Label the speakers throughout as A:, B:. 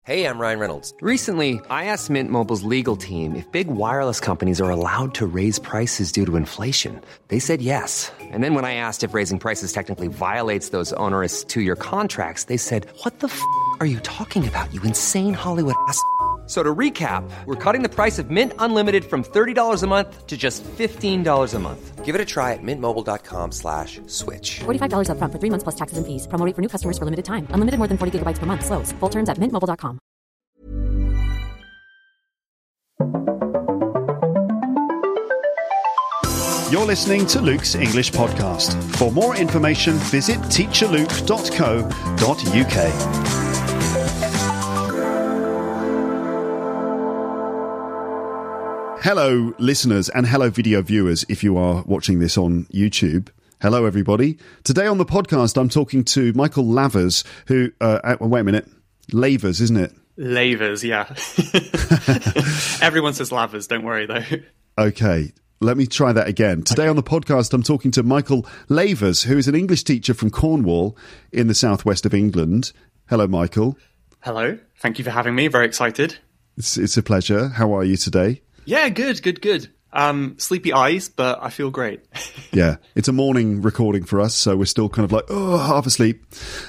A: Hey, I'm Ryan Reynolds.
B: Recently, I asked Mint Mobile's legal team if big wireless companies are allowed to raise prices due to inflation. They said yes. And then when I asked if raising prices technically violates those onerous two-year contracts, they said, "What the f*** are you talking about, you insane Hollywood ass?" So to recap, we're cutting the price of Mint Unlimited from $30 a month to just $15 a month.
A: Give it a try at mintmobile.com/switch.
C: $45 up front for 3 months plus taxes and fees. Promo rate for new customers for limited time. Unlimited more than 40 gigabytes per month. Slows full terms at mintmobile.com.
D: You're listening to Luke's English Podcast. For more information, visit teacherluke.co.uk. Hello, listeners, and hello, video viewers, if you are watching this on YouTube. Hello, everybody. Today on the podcast, I'm talking to Michael Lavers, who... wait a minute. Lavers, isn't it?
E: Lavers, yeah. Everyone says Lavers, don't worry, though.
D: Okay, let me try that again. Today on the podcast, I'm talking to Michael Lavers, who is an English teacher from Cornwall in the southwest of England. Hello, Michael.
E: Hello. Thank you for having me. Very excited.
D: It's a pleasure. How are you today?
E: Yeah, good. Sleepy eyes, but I feel great.
D: Yeah, it's a morning recording for us, so we're still kind of like, half asleep.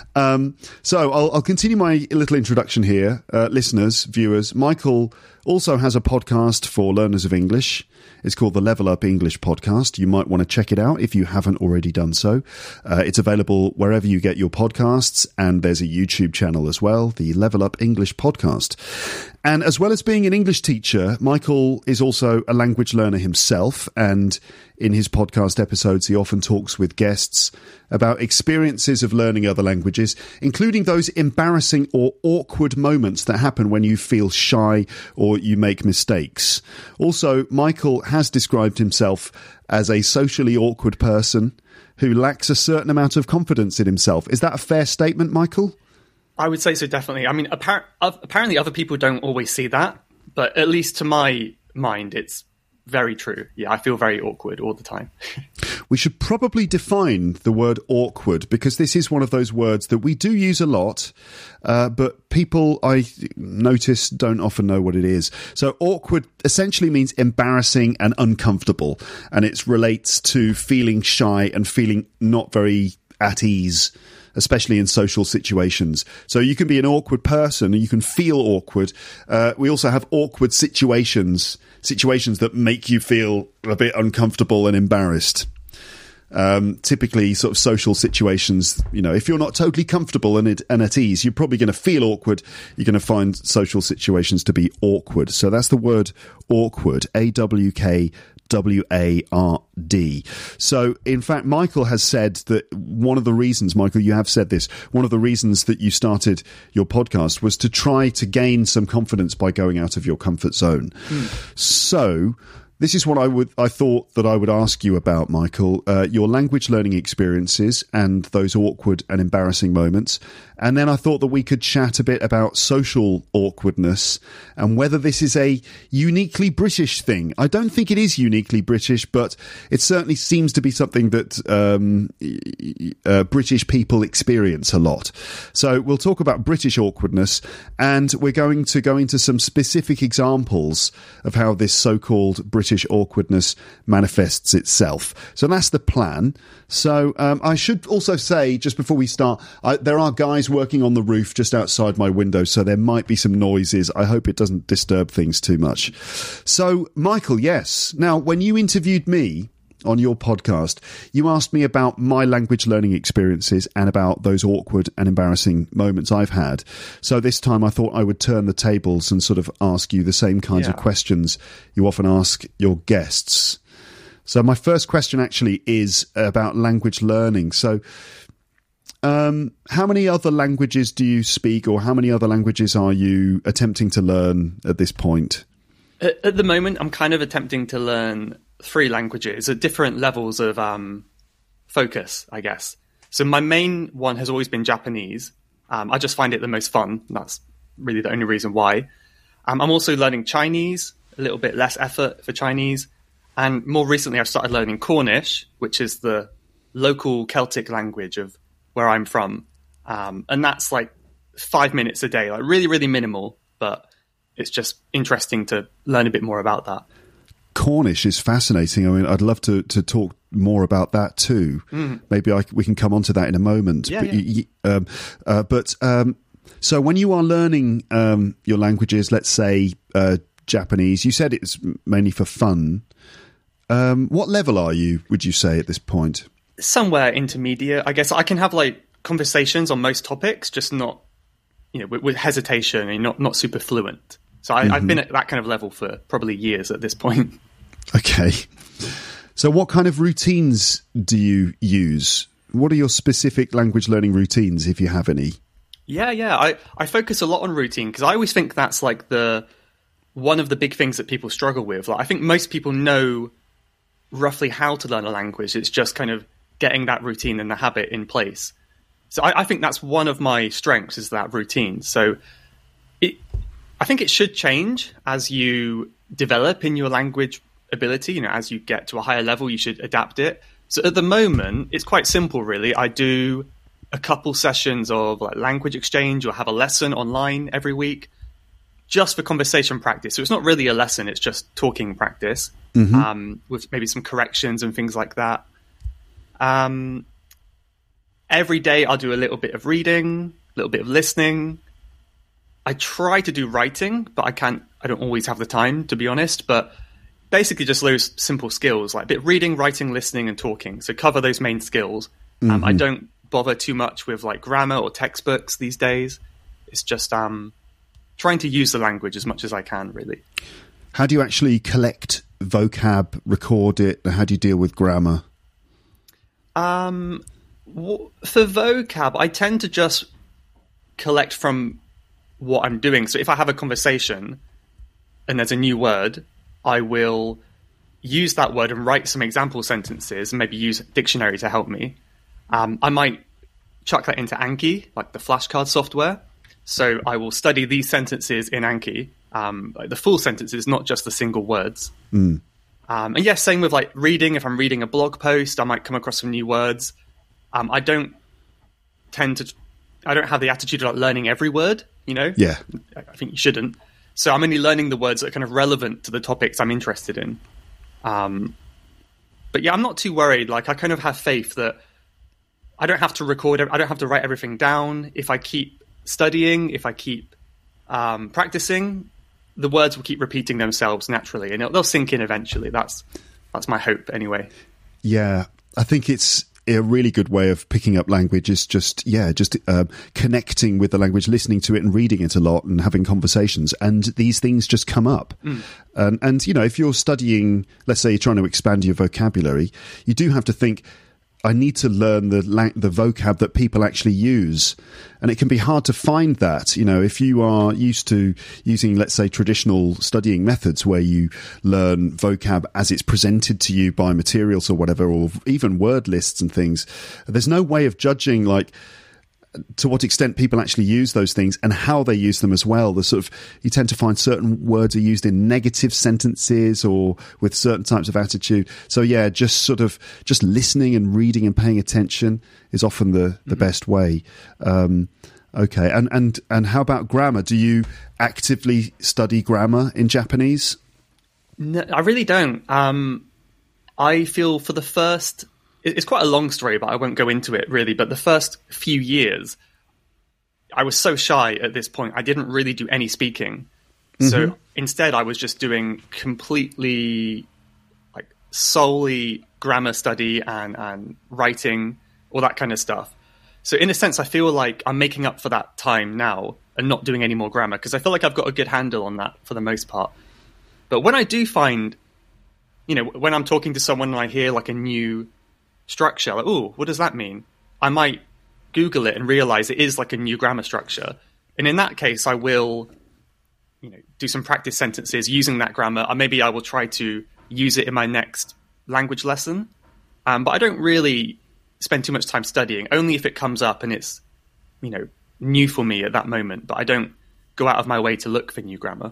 D: So I'll continue my little introduction here. Listeners, viewers, Michael also has a podcast for learners of English. It's called the Level Up English Podcast. You might want to check it out if you haven't already done so. It's available wherever you get your podcasts, and there's a YouTube channel as well, the Level Up English Podcast. And as well as being an English teacher, Michael is also a language learner himself, and in his podcast episodes, he often talks with guests about experiences of learning other languages, including those embarrassing or awkward moments that happen when you feel shy or you make mistakes. Also, Michael has described himself as a socially awkward person who lacks a certain amount of confidence in himself. Is that a fair statement, Michael?
E: I would say so, definitely. I mean, apparently other people don't always see that, but at least to my mind, it's very true. Yeah, I feel very awkward all the time.
D: We should probably define the word awkward, because this is one of those words that we do use a lot, but people, I notice, don't often know what it is. So awkward essentially means embarrassing and uncomfortable, and it relates to feeling shy and feeling not very at ease, especially in social situations. So you can be an awkward person and you can feel awkward. We also have awkward situations that make you feel a bit uncomfortable and embarrassed. Typically sort of social situations, you know, if you're not totally comfortable and at ease, you're probably going to feel awkward. You're going to find social situations to be awkward. So that's the word awkward, AWKWARD. So, in fact, Michael has said that one of the reasons, Michael, you have said this, one of the reasons that you started your podcast was to try to gain some confidence by going out of your comfort zone. So, this is what I thought that I would ask you about, Michael, your language learning experiences and those awkward and embarrassing moments. And then I thought that we could chat a bit about social awkwardness and whether this is a uniquely British thing. I don't think it is uniquely British, but it certainly seems to be something that British people experience a lot. So we'll talk about British awkwardness, and we're going to go into some specific examples of how this so-called British awkwardness manifests itself. So that's the plan. So I should also say, just before we start, there are guys working on the roof just outside my window, so there might be some noises. I hope it doesn't disturb things too much. So, Michael, yes. Now, when you interviewed me on your podcast, you asked me about my language learning experiences and about those awkward and embarrassing moments I've had. So this time I thought I would turn the tables and sort of ask you the same kinds of questions you often ask your guests. So my first question actually is about language learning. So how many other languages do you speak, or how many other languages are you attempting to learn at this point?
E: At the moment, I'm kind of attempting to learn 3 languages at different levels of focus, I guess. So my main one has always been Japanese. I just find it the most fun. That's really the only reason why. I'm also learning Chinese, a little bit less effort for Chinese. And more recently, I've started learning Cornish, which is the local Celtic language of where I'm from. And that's like 5 minutes a day, like really, really minimal, but it's just interesting to learn a bit more about that.
D: Cornish is fascinating. I mean, I'd love to talk more about that too. Maybe we can come on to that in a moment. So when you are learning your languages, let's say Japanese, you said it's mainly for fun. What level are you, would you say, at this point?
E: Somewhere intermediate, I guess. I can have like conversations on most topics, just not, with hesitation and not super fluent. So I've been at that kind of level for probably years at this point.
D: Okay. So what kind of routines do you use? What are your specific language learning routines, if you have any?
E: Yeah. I focus a lot on routine because I always think that's like one of the big things that people struggle with. Like, I think most people know roughly how to learn a language. It's just kind of getting that routine and the habit in place. So I think that's one of my strengths, is that routine. So I think it should change as you develop in your language ability. As you get to a higher level, you should adapt it. So at the moment, it's quite simple, really. I do a couple sessions of like language exchange or have a lesson online every week just for conversation practice. So it's not really a lesson, it's just talking practice with maybe some corrections and things like that. Every day I'll do a little bit of reading, a little bit of listening. I try to do writing, but I don't always have the time, to be honest. But basically just those simple skills, like a bit of reading, writing, listening, and talking. So cover those main skills. I don't bother too much with like grammar or textbooks these days. It's just trying to use the language as much as I can, really.
D: How do you actually collect vocab, record it? How do you deal with grammar?
E: For vocab, I tend to just collect from what I'm doing. So if I have a conversation and there's a new word, I will use that word and write some example sentences and maybe use a dictionary to help me. I might chuck that into Anki, like the flashcard software. So I will study these sentences in Anki, like the full sentences, not just the single words. And yes, same with like reading. If I'm reading a blog post, I might come across some new words. I don't have the attitude of like learning every word,
D: Yeah.
E: I think you shouldn't. So I'm only learning the words that are kind of relevant to the topics I'm interested in. But yeah, I'm not too worried. Like, I kind of have faith that I don't have to I don't have to write everything down. If I keep studying, if I keep practicing, the words will keep repeating themselves naturally, and they'll sink in eventually. That's my hope, anyway.
D: Yeah, I think it's a really good way of picking up language is just connecting with the language, listening to it and reading it a lot and having conversations, and these things just come up. And if you're studying, let's say you're trying to expand your vocabulary, you do have to think, I need to learn the vocab that people actually use. And it can be hard to find that, if you are used to using, let's say, traditional studying methods where you learn vocab as it's presented to you by materials or whatever, or even word lists and things. There's no way of judging, like, to what extent people actually use those things and how they use them as well. You tend to find certain words are used in negative sentences or with certain types of attitude. So yeah, just listening and reading and paying attention is often the best way. Okay. And how about grammar? Do you actively study grammar in Japanese?
E: No, I really don't. I feel for the first... It's quite a long story, but I won't go into it really. But the first few years, I was so shy at this point. I didn't really do any speaking. So instead, I was just doing completely, like, solely grammar study and writing, all that kind of stuff. So in a sense, I feel like I'm making up for that time now and not doing any more grammar, because I feel like I've got a good handle on that for the most part. But when I do find, when I'm talking to someone and I hear like a new structure, like, oh, what does that mean? I might Google it and realize it is like a new grammar structure. And in that case, I will, do some practice sentences using that grammar. Or maybe I will try to use it in my next language lesson. But I don't really spend too much time studying, only if it comes up and it's, new for me at that moment. But I don't go out of my way to look for new grammar.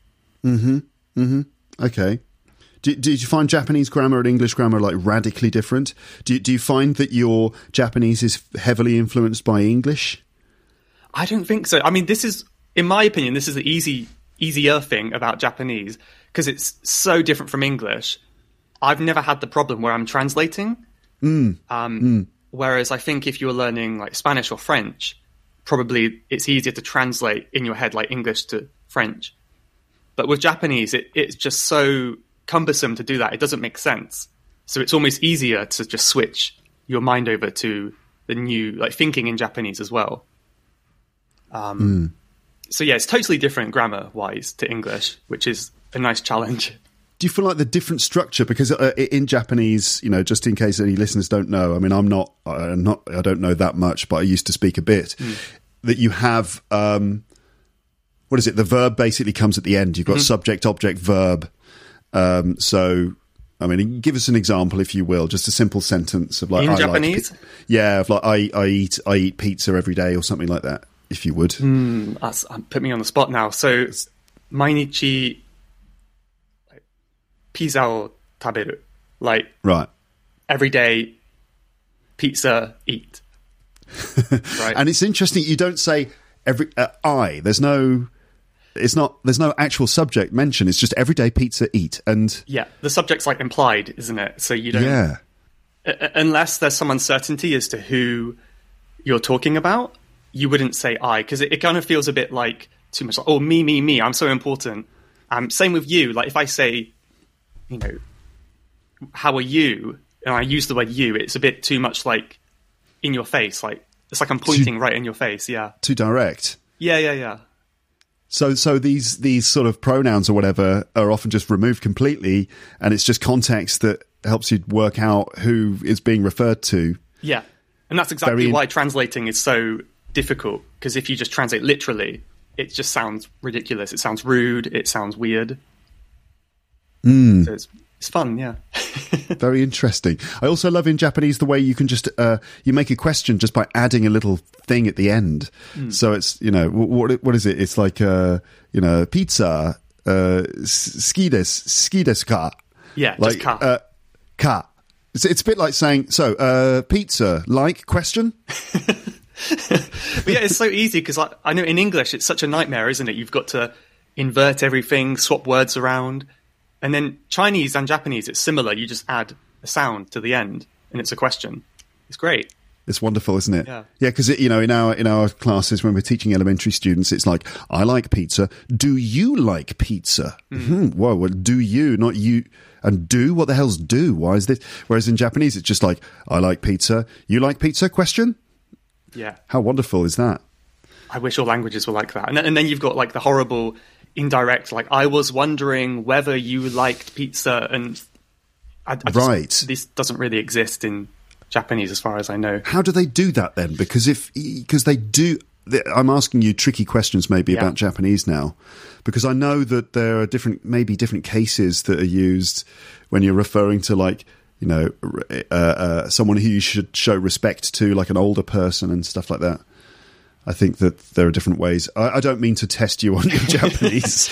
D: Okay. Did you find Japanese grammar and English grammar like radically different? Do you find that your Japanese is heavily influenced by English?
E: I don't think so. I mean, in my opinion, this is the easier thing about Japanese, because it's so different from English. I've never had the problem where I'm translating. Whereas I think if you're learning like Spanish or French, probably it's easier to translate in your head like English to French. But with Japanese, it's just so cumbersome to do that. It doesn't make sense. So it's almost easier to just switch your mind over to the new, like, thinking in Japanese as well. So yeah, it's totally different grammar-wise to English, which is a nice challenge.
D: Do you feel like the different structure, because in Japanese, you know, just in case any listeners don't know, I mean, I don't know that much, but I used to speak a bit, that you have, what is it? The verb basically comes at the end. You've got subject, object, verb. So, I mean, give us an example, if you will, just a simple sentence of like,
E: in Japanese?
D: Of like, I eat pizza every day or something like that, if you would.
E: Put me on the spot now. So, 毎日 pizzaを食べる. Like,
D: right.
E: Every day, pizza, eat. Right.
D: And it's interesting, you don't say every, there's no actual subject mentioned. It's just everyday pizza, eat. And
E: yeah, the subject's like implied, isn't it? So you don't, unless there's some uncertainty as to who you're talking about, you wouldn't say I, because it kind of feels a bit like too much like, oh, me, I'm so important. Same with you. Like if I say, you know, how are you? And I use the word you, it's a bit too much like in your face. Like it's like I'm pointing right in your face. Yeah.
D: Too direct.
E: Yeah.
D: So these sort of pronouns or whatever are often just removed completely, and it's just context that helps you work out who is being referred to.
E: Yeah. And that's exactly why translating is so difficult, because if you just translate literally, it just sounds ridiculous. It sounds rude. It sounds weird. So it's fun, yeah.
D: Very interesting. I also love in Japanese the way you can just you make a question just by adding a little thing at the end. So it's, you know, what is it? It's like you know, pizza, ski desu ka?
E: Yeah,
D: like,
E: just ka.
D: Ka. It's a bit like saying, so pizza, like, question?
E: But yeah, it's so easy, because I know in English it's such a nightmare, isn't it? You've got to invert everything, swap words around. And then Chinese and Japanese, it's similar. You just add a sound to the end, and it's a question. It's great.
D: It's wonderful, isn't it?
E: Yeah,
D: because you know, in our classes when we're teaching elementary students, it's like, I like pizza. Do you like pizza? Whoa, well, do you, not you. And do, what the hell's do? Why is this? Whereas in Japanese, it's just like, I like pizza. You like pizza? Question.
E: Yeah.
D: How wonderful is that?
E: I wish all languages were like that. And then you've got like the horrible indirect, like, I was wondering whether you liked pizza, and this doesn't really exist in Japanese as far as I know. How
D: do they do that then? Because they do, I'm asking you tricky questions maybe about Japanese now, because I know that there are different cases that are used when you're referring to, like, you know, someone who you should show respect to, like an older person and stuff like that. I think that there are different ways. I don't mean to test you on your Japanese.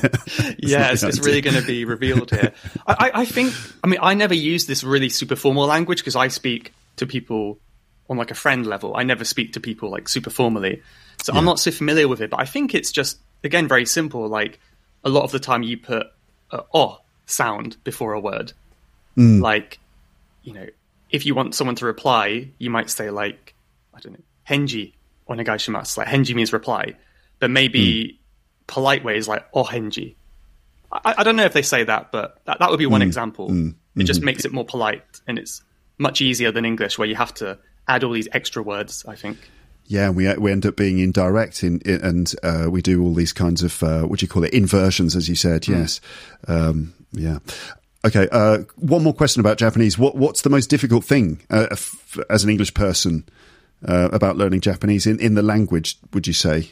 E: It's really going to be revealed here. I think, I mean, I never use this really super formal language, because I speak to people on like a friend level. I never speak to people like super formally. So I'm not so familiar with it, but I think it's just, again, very simple. Like a lot of the time you put a "o" sound before a word. Like, you know, if you want someone to reply, you might say like, I don't know, henji. Onegaishimasu. Like henji means reply, but maybe polite way is like ohenji. I don't know if they say that, but that would be one example. It just makes it more polite, and it's much easier than English, where you have to add all these extra words, I think.
D: Yeah, we end up being indirect, and we do all these kinds of what do you call it, inversions, as you said. Yes, yeah. Okay, one more question about Japanese. What's the most difficult thing as an English person about learning Japanese in the language, would you say?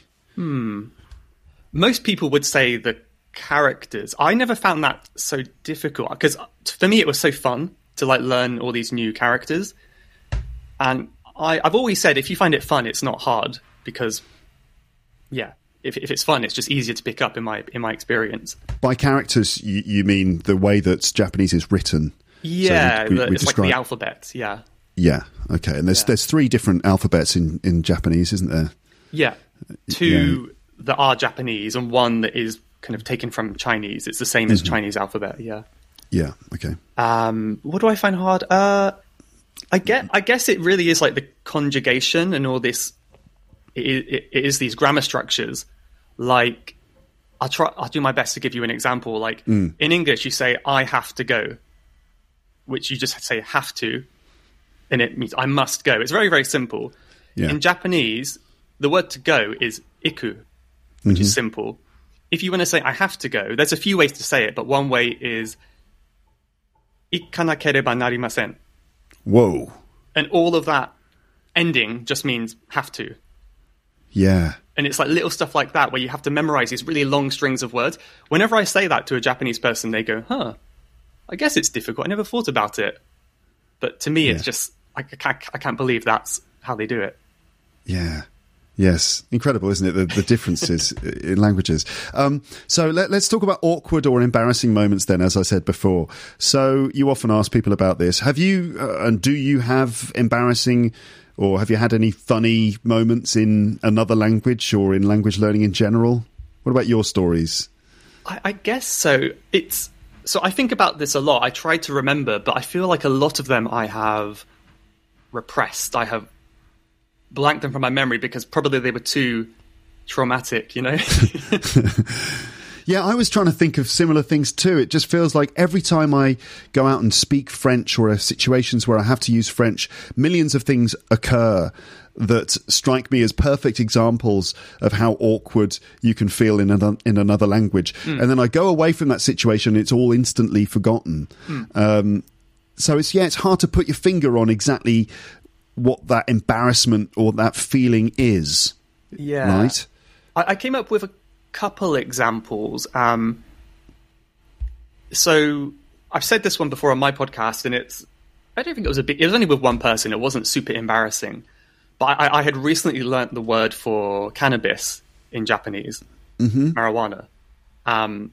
E: Most people would say the characters. I never found that so difficult, because for me it was so fun to like learn all these new characters. And I've always said, if you find it fun, it's not hard, because if it's fun, it's just easier to pick up in my experience. By
D: characters, you mean the way that Japanese is written?
E: Yeah, so it's like the alphabet. Yeah.
D: Yeah. Okay. And there's 3 different alphabets in Japanese, isn't there?
E: Yeah. two that are Japanese and one that is kind of taken from Chinese. It's the same as Chinese alphabet. Yeah.
D: Yeah. Okay.
E: What do I find hard? I guess it really is like the conjugation and all this. It is these grammar structures. Like, I'll do my best to give you an example. Like in English, you say "I have to go," which you just say "have to," and it means I must go. It's very, very simple.
D: Yeah.
E: In Japanese, the word to go is iku, which is simple. If you want to say I have to go, there's a few ways to say it, but one way is ikanakereba narimasen.
D: Whoa.
E: And all of that ending just means have to.
D: Yeah.
E: And it's like little stuff like that where you have to memorize these really long strings of words. Whenever I say that to a Japanese person, they go, I guess it's difficult. I never thought about it. But to me, it's just, I can't believe that's how they do it.
D: Yeah. Yes. Incredible, isn't it? The differences in languages. So let's talk about awkward or embarrassing moments then, as I said before. So you often ask people about this. Have you, and do you have embarrassing, or have you had any funny moments in another language or in language learning in general? What about your stories?
E: I guess so. So I think about this a lot. I try to remember, but I feel like a lot of them I have repressed. I have blanked them from my memory because probably they were too traumatic, you know?
D: Yeah, I was trying to think of similar things too. It just feels like every time I go out and speak French or have situations where I have to use French, millions of things occur that strike me as perfect examples of how awkward you can feel in another language. And then I go away from that situation, it's all instantly forgotten. So it's hard to put your finger on exactly what that embarrassment or that feeling is.
E: Yeah.
D: Right?
E: I came up with a couple examples. So I've said this one before on my podcast, and I don't think it was only with one person. It wasn't super embarrassing. But I had recently learnt the word for cannabis in Japanese, marijuana. And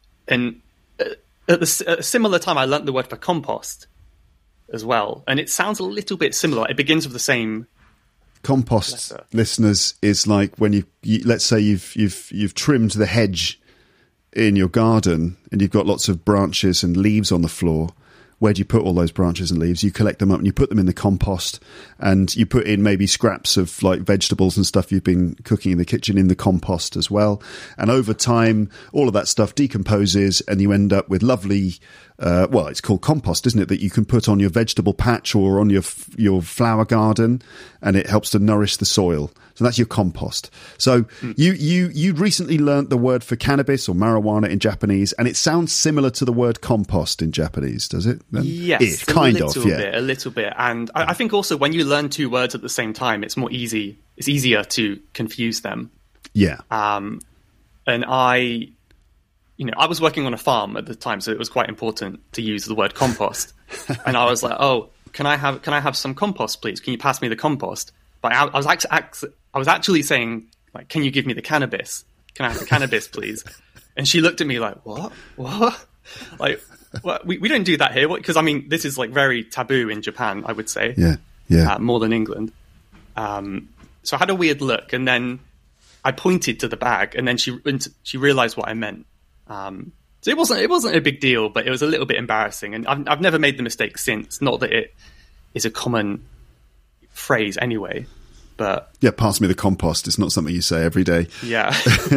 E: at a similar time, I learnt the word for compost as well. And it sounds a little bit similar. It begins with the same
D: compost
E: letter.
D: Listeners, is like when you let's say you've trimmed the hedge in your garden and you've got lots of branches and leaves on the floor. Where do you put all those branches and leaves? You collect them up and you put them in the compost, and you put in maybe scraps of like vegetables and stuff you've been cooking in the kitchen in the compost as well. And over time, all of that stuff decomposes and you end up with lovely, it's called compost, isn't it? That you can put on your vegetable patch or on your flower garden, and it helps to nourish the soil. So that's your compost. So you recently learnt the word for cannabis or marijuana in Japanese, and it sounds similar to the word compost in Japanese, does it?
E: Yes,
D: a
E: little bit. And I think also when you learn two words at the same time, it's easier to confuse them.
D: Yeah.
E: And I was working on a farm at the time, so it was quite important to use the word compost. And I was like, "Oh, can I have some compost, please? Can you pass me the compost?" But I was actually saying, like, "Can you give me the cannabis? Can I have the cannabis, please?" And she looked at me like, "What? Like, what? We don't do that here." Because I mean, this is like very taboo in Japan, I would say.
D: Yeah.
E: More than England. So I had a weird look, and then I pointed to the bag, and then she realized what I meant. So it wasn't a big deal, but it was a little bit embarrassing, and I've never made the mistake since. Not that it is a common phrase anyway, but
D: yeah, pass me the compost. It's not something you say every day.
E: Yeah.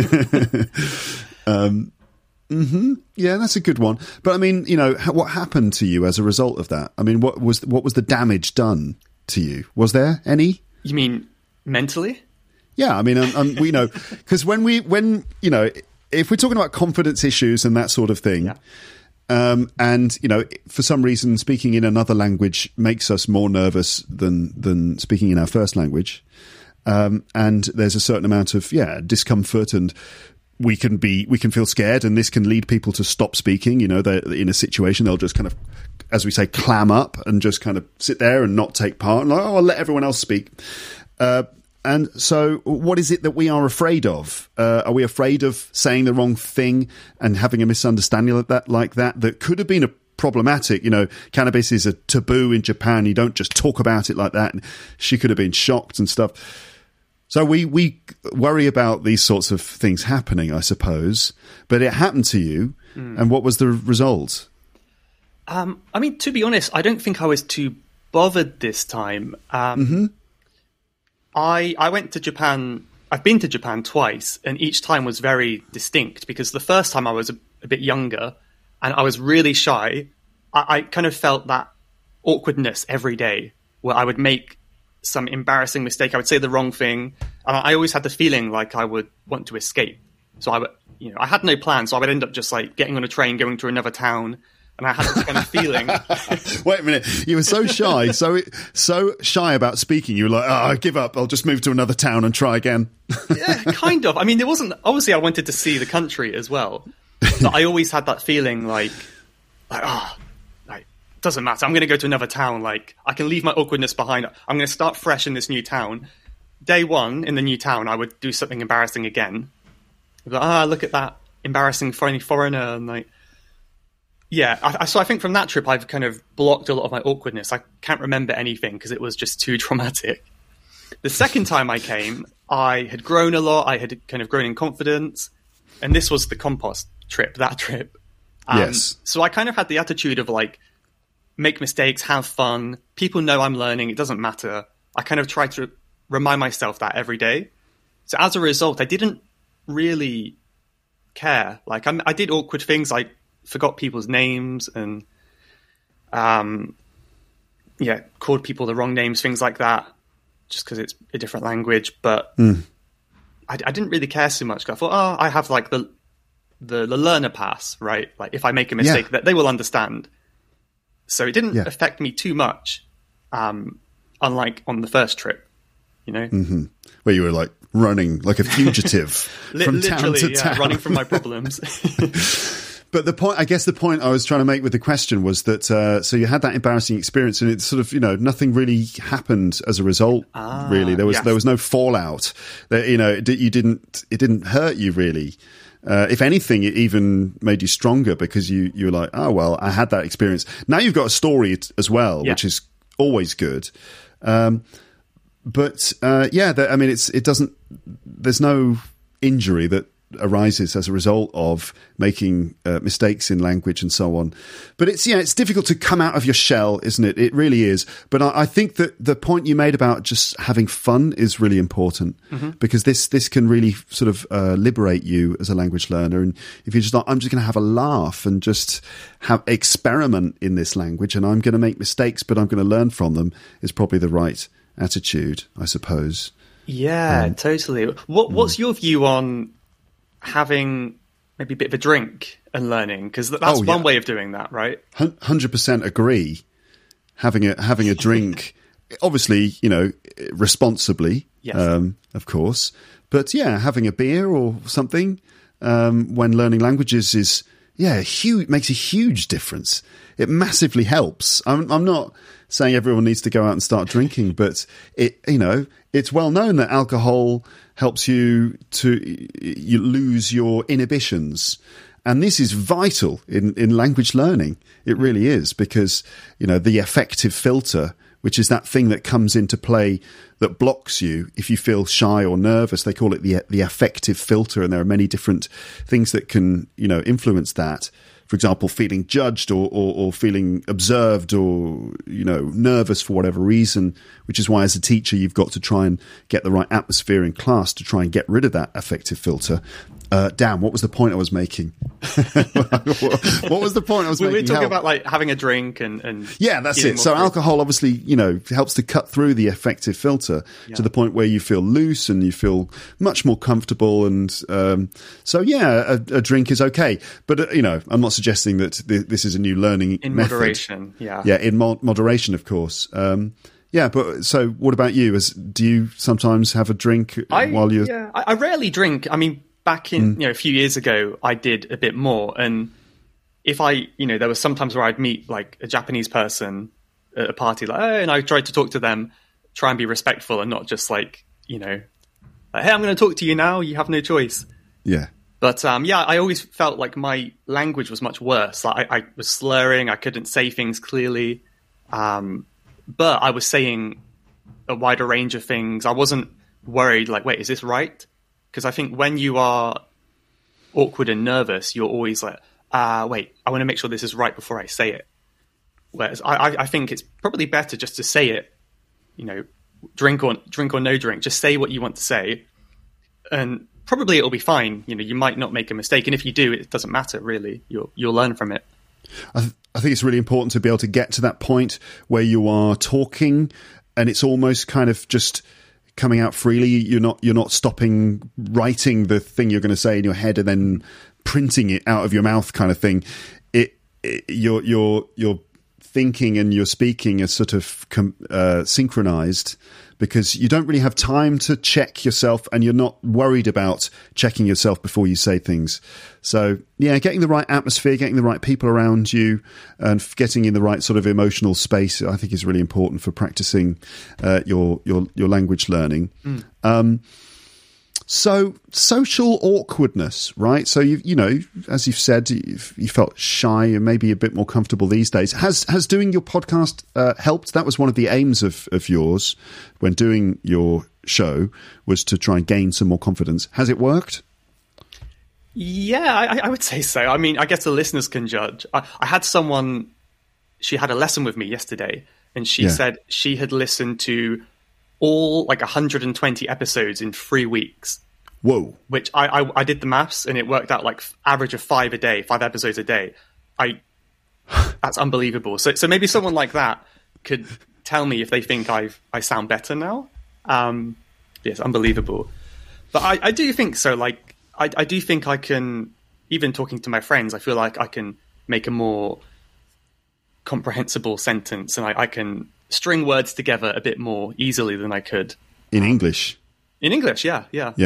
D: Yeah, that's a good one. But I mean, what happened to you as a result of that? I mean, what was the damage done to you? Was there any?
E: You mean mentally?
D: Yeah, I mean, because if we're talking about confidence issues and that sort of thing, and for some reason speaking in another language makes us more nervous than speaking in our first language, and there's a certain amount of discomfort, and we can feel scared, and this can lead people to stop speaking. They're in a situation, they'll just kind of, as we say, clam up and just kind of sit there and not take part, and I'll let everyone else speak. And so what is it that we are afraid of? Are we afraid of saying the wrong thing and having a misunderstanding like that could have been problematic? Cannabis is a taboo in Japan. You don't just talk about it like that. And she could have been shocked and stuff. So we worry about these sorts of things happening, I suppose, but it happened to you, and what was the result?
E: I mean, to be honest, I don't think I was too bothered this time. I went to Japan. I've been to Japan twice, and each time was very distinct because the first time I was a bit younger and I was really shy. I kind of felt that awkwardness every day where I would make some embarrassing mistake. I would say the wrong thing. And I always had the feeling like I would want to escape. So I had no plan. So I would end up just like getting on a train, going to another town. And I had this kind of feeling.
D: Wait a minute. You were so shy, so shy about speaking. You were like, I give up. I'll just move to another town and try again.
E: Yeah, kind of. I mean, obviously I wanted to see the country as well. But I always had that feeling like, doesn't matter. I'm going to go to another town. Like, I can leave my awkwardness behind. I'm going to start fresh in this new town. Day one in the new town, I would do something embarrassing again. Like, look at that embarrassing funny foreigner. And like, yeah. So I think from that trip, I've kind of blocked a lot of my awkwardness. I can't remember anything because it was just too traumatic. The second time I came, I had grown a lot. I had kind of grown in confidence. And this was the compost trip, that trip.
D: Yes.
E: So I kind of had the attitude of like, make mistakes, have fun. People know I'm learning. It doesn't matter. I kind of try to remind myself that every day. So as a result, I didn't really care. Like I did awkward things. I forgot people's names and, called people the wrong names, things like that, just because it's a different language. But I didn't really care so much. I thought, I have like the learner pass, right? Like if I make a mistake, that they will understand. So it didn't affect me too much, unlike on the first trip, you know?
D: Mm-hmm. Where you were like running like a fugitive from town to town.
E: Running from my problems.
D: But the point I was trying to make with the question was that, so you had that embarrassing experience and it's sort of, nothing really happened as a result, really. There was no fallout. It didn't hurt you really. If anything, it even made you stronger because you were like, oh, well, I had that experience. Now you've got a story as well, which is always good. There's no injury that arises as a result of making mistakes in language and so on. But it's difficult to come out of your shell, isn't it? It really is. But I think that the point you made about just having fun is really important because this can really sort of liberate you as a language learner. And if you're just like, I'm just going to have a laugh and just experiment in this language and I'm going to make mistakes, but I'm going to learn from them is probably the right attitude, I suppose.
E: Yeah, totally. What's your view on having maybe a bit of a drink and learning? Because that's one way of doing that, right?
D: 100% agree. Having a drink, obviously, responsibly, of course. But having a beer or something when learning languages is makes a huge difference. It massively helps. I'm not saying everyone needs to go out and start drinking, but it's well known that alcohol helps you lose your inhibitions. And this is vital in language learning. It really is because, the affective filter, which is that thing that comes into play that blocks you if you feel shy or nervous. They call it the affective filter. And there are many different things that can, influence that. For example, feeling judged or feeling observed or, nervous for whatever reason, which is why as a teacher, you've got to try and get the right atmosphere in class to try and get rid of that affective filter. Dan, what was the point I was making? What was the point I was making?
E: We were talking about like having a drink and
D: yeah, that's it. So alcohol obviously, helps to cut through the affective filter to the point where you feel loose and you feel much more comfortable. And a drink is okay. But, I'm not suggesting that this is a new learning
E: in
D: method.
E: Moderation. Yeah.
D: Yeah, in moderation, of course. But so what about you? Do you sometimes have a drink while you're... Yeah,
E: I rarely drink. I mean, back in, a few years ago, I did a bit more. And if there was sometimes where I'd meet like a Japanese person at a party, and I tried to talk to them, try and be respectful and not just like, hey, I'm going to talk to you now. You have no choice.
D: Yeah.
E: But I always felt like my language was much worse. Like I was slurring. I couldn't say things clearly. But I was saying a wider range of things. I wasn't worried, like, wait, is this right? Because I think when you are awkward and nervous, you're always like, wait, I want to make sure this is right before I say it. Whereas I think it's probably better just to say it, you know, drink or no drink, just say what you want to say, and probably it'll be fine. You know, you might not make a mistake, and if you do, it doesn't matter really. You'll learn from it.
D: I think it's really important to be able to get to that point where you are talking and it's almost kind of just coming out freely. You're not stopping writing the thing you're going to say in your head and then printing it out of your mouth, kind of thing. You're thinking and your speaking are sort of synchronized, because you don't really have time to check yourself, and you're not worried about checking yourself before you say things. So yeah, getting the right atmosphere, getting the right people around you, and getting in the right sort of emotional space, I think is really important for practicing your language learning. So social awkwardness, right? So you know, as you've said, you felt shy and maybe a bit more comfortable these days. Has doing your podcast helped? That was one of the aims of yours when doing your show, was to try and gain some more confidence. Has it worked?
E: Yeah, I would say so. I mean, I guess the listeners can judge. I had someone, she had a lesson with me yesterday, and she said she had listened to all like 120 episodes in 3 weeks.
D: Whoa.
E: Which I did the maths, and it worked out like average of 5 episodes a day. That's unbelievable. So maybe someone like that could tell me if they think I sound better now. Yes, unbelievable. But I do think so. Like, I do think I can, even talking to my friends, I feel like I can make a more comprehensible sentence, and I can string words together a bit more easily than I could
D: in English.
E: In English, yeah.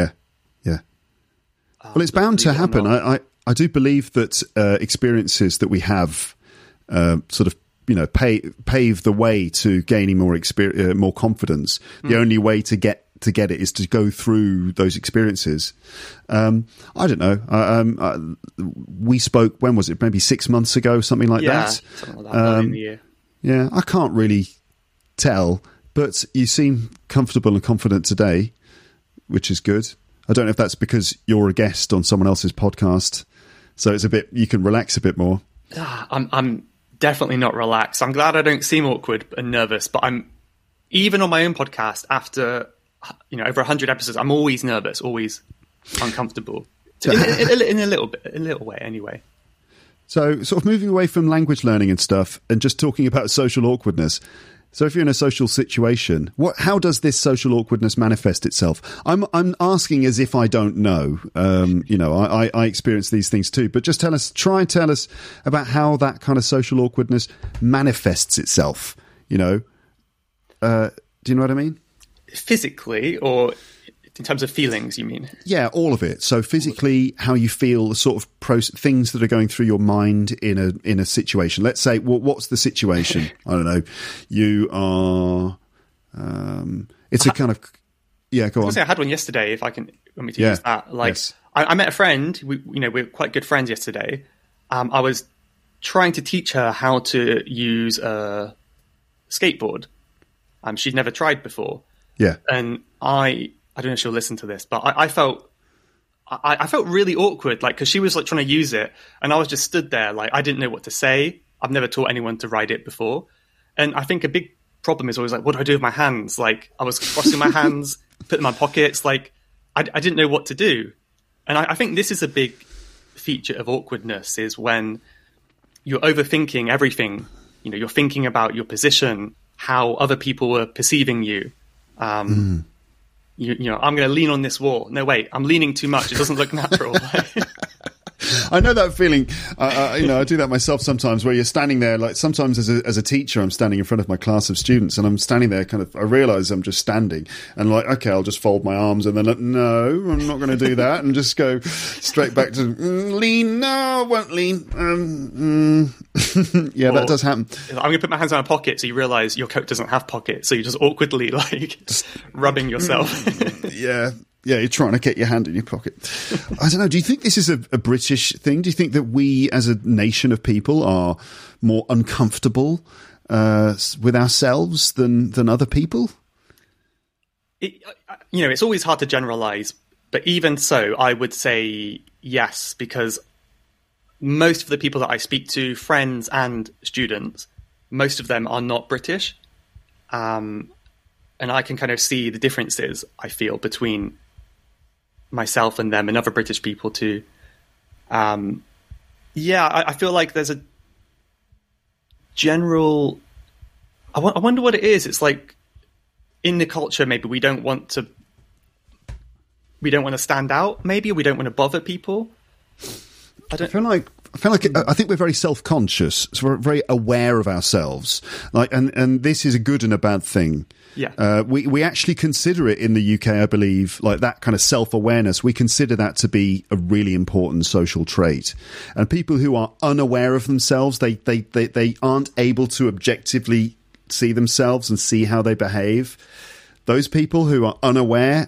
D: Well, it's bound to happen. I do believe that experiences that we have sort of, you know, pave the way to gaining more confidence. The only way to get it is to go through those experiences. I don't know. We spoke, when was it? Maybe 6 months ago, something like that.
E: Something like that. In the year.
D: Yeah, I can't really tell, but you seem comfortable and confident today, which is good. I don't know if that's because you're a guest on someone else's podcast, so it's a bit, you can relax a bit more.
E: I'm definitely not relaxed. I'm glad I don't seem awkward and nervous, but I'm, even on my own podcast, after, you know, over 100 episodes, I'm always nervous, always uncomfortable, in a little way anyway.
D: So sort of moving away from language learning and stuff and just talking about social awkwardness. So if you're in a social situation, how does this social awkwardness manifest itself? I'm asking as if I don't know. You know, I experience these things too, but just try and tell us about how that kind of social awkwardness manifests itself. You know, do you know what I mean? Physically,
E: or in terms of feelings, you mean?
D: Yeah, all of it. So physically, how you feel, the sort of things that are going through your mind in a situation. Let's say, what's the situation? I don't know. You are. It's a kind of. Yeah, go on.
E: I had one yesterday. If I can, want me to use that. Like, yes. I met a friend. We're quite good friends yesterday. I was trying to teach her how to use a skateboard. She'd never tried before.
D: Yeah,
E: and I don't know if she'll listen to this, but I felt really awkward, like, because she was like trying to use it, and I was just stood there, like, I didn't know what to say. I've never taught anyone to ride it before, and I think a big problem is always like, what do I do with my hands? Like, I was crossing my hands, put them in my pockets, like, I didn't know what to do, and I think this is a big feature of awkwardness, is when you're overthinking everything. You know, you're thinking about your position, how other people are perceiving you. You know, I'm going to lean on this wall. No, wait, I'm leaning too much. It doesn't look natural.
D: I know that feeling. You know, I do that myself sometimes, where you're standing there, like sometimes as a teacher, I'm standing in front of my class of students, and I'm standing there kind of, I realize I'm just standing and like, okay, I'll just fold my arms, and then no, I'm not going to do that, and just go straight back to lean. No, I won't lean. Yeah, or, that does happen.
E: I'm going to put my hands in my pocket, so you realize your coat doesn't have pockets, so you're just awkwardly like just rubbing yourself.
D: Yeah, you're trying to get your hand in your pocket. I don't know. Do you think this is a British thing? Do you think that we, as a nation of people, are more uncomfortable with ourselves than other people?
E: it's always hard to generalize, but even so, I would say yes, because most of the people that I speak to, friends and students, most of them are not British. And I can kind of see the differences, I feel, between myself and them and other British people too. I feel like there's a general... I wonder what it is. It's like in the culture, maybe we don't want to stand out. Maybe we don't want to bother people. I think we're very self-conscious, so we're very aware of ourselves. And this is a good and a bad thing. Yeah.
D: We actually consider it in the UK, I believe, like that kind of self-awareness. We consider that to be a really important social trait. And people who are unaware of themselves, they aren't able to objectively see themselves and see how they behave. Those people who are unaware,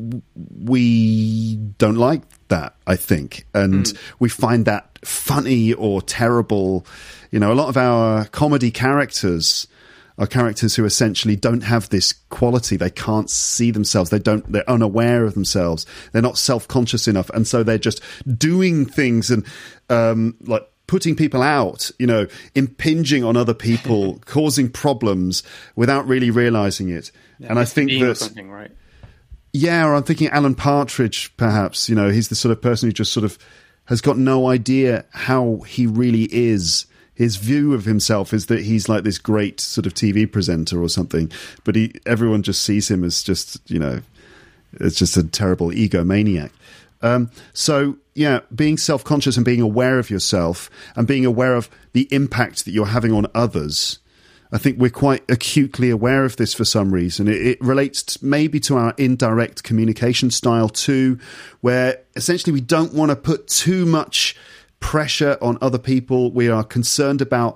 D: we don't like that, I think. And we find that funny or terrible. A lot of our comedy characters are characters who essentially don't have this quality. They can't see themselves. They're unaware of themselves. They're not self-conscious enough. And so they're just doing things and like putting people out, impinging on other people, causing problems without really realizing it.
E: Yeah,
D: and I think that
E: something, right?
D: Yeah, or I'm thinking Alan Partridge, perhaps. He's the sort of person who just sort of has got no idea how he really is. His view of himself is that he's like this great sort of TV presenter or something, but everyone just sees him as just, it's just a terrible egomaniac. So, being self-conscious and being aware of yourself and being aware of the impact that you're having on others, I think we're quite acutely aware of this for some reason. It relates maybe to our indirect communication style too, where essentially we don't want to put too much pressure on other people. We are concerned about,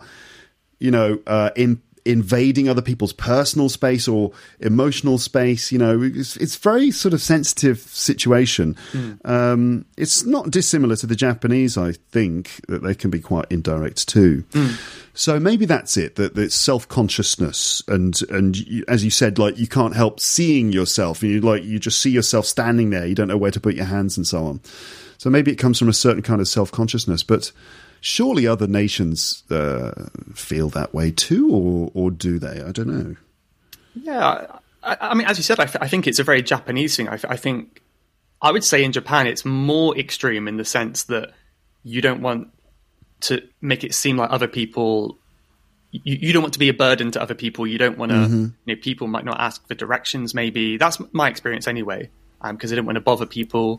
D: invading other people's personal space or emotional space. It's very sort of sensitive situation. It's not dissimilar to the Japanese, I think, that they can be quite indirect too. So maybe that's it, that it's self-consciousness. And as you said, like, you can't help seeing yourself. You just see yourself standing there. You don't know where to put your hands and so on. So maybe it comes from a certain kind of self-consciousness, but surely other nations feel that way too, or do they? I don't know.
E: Yeah, I mean, as you said, I think it's a very Japanese thing. I think I would say in Japan it's more extreme in the sense that you don't want to make it seem like other people. You don't want to be a burden to other people. You don't want to. People might not ask for directions. Maybe that's my experience anyway, because I didn't want to bother people.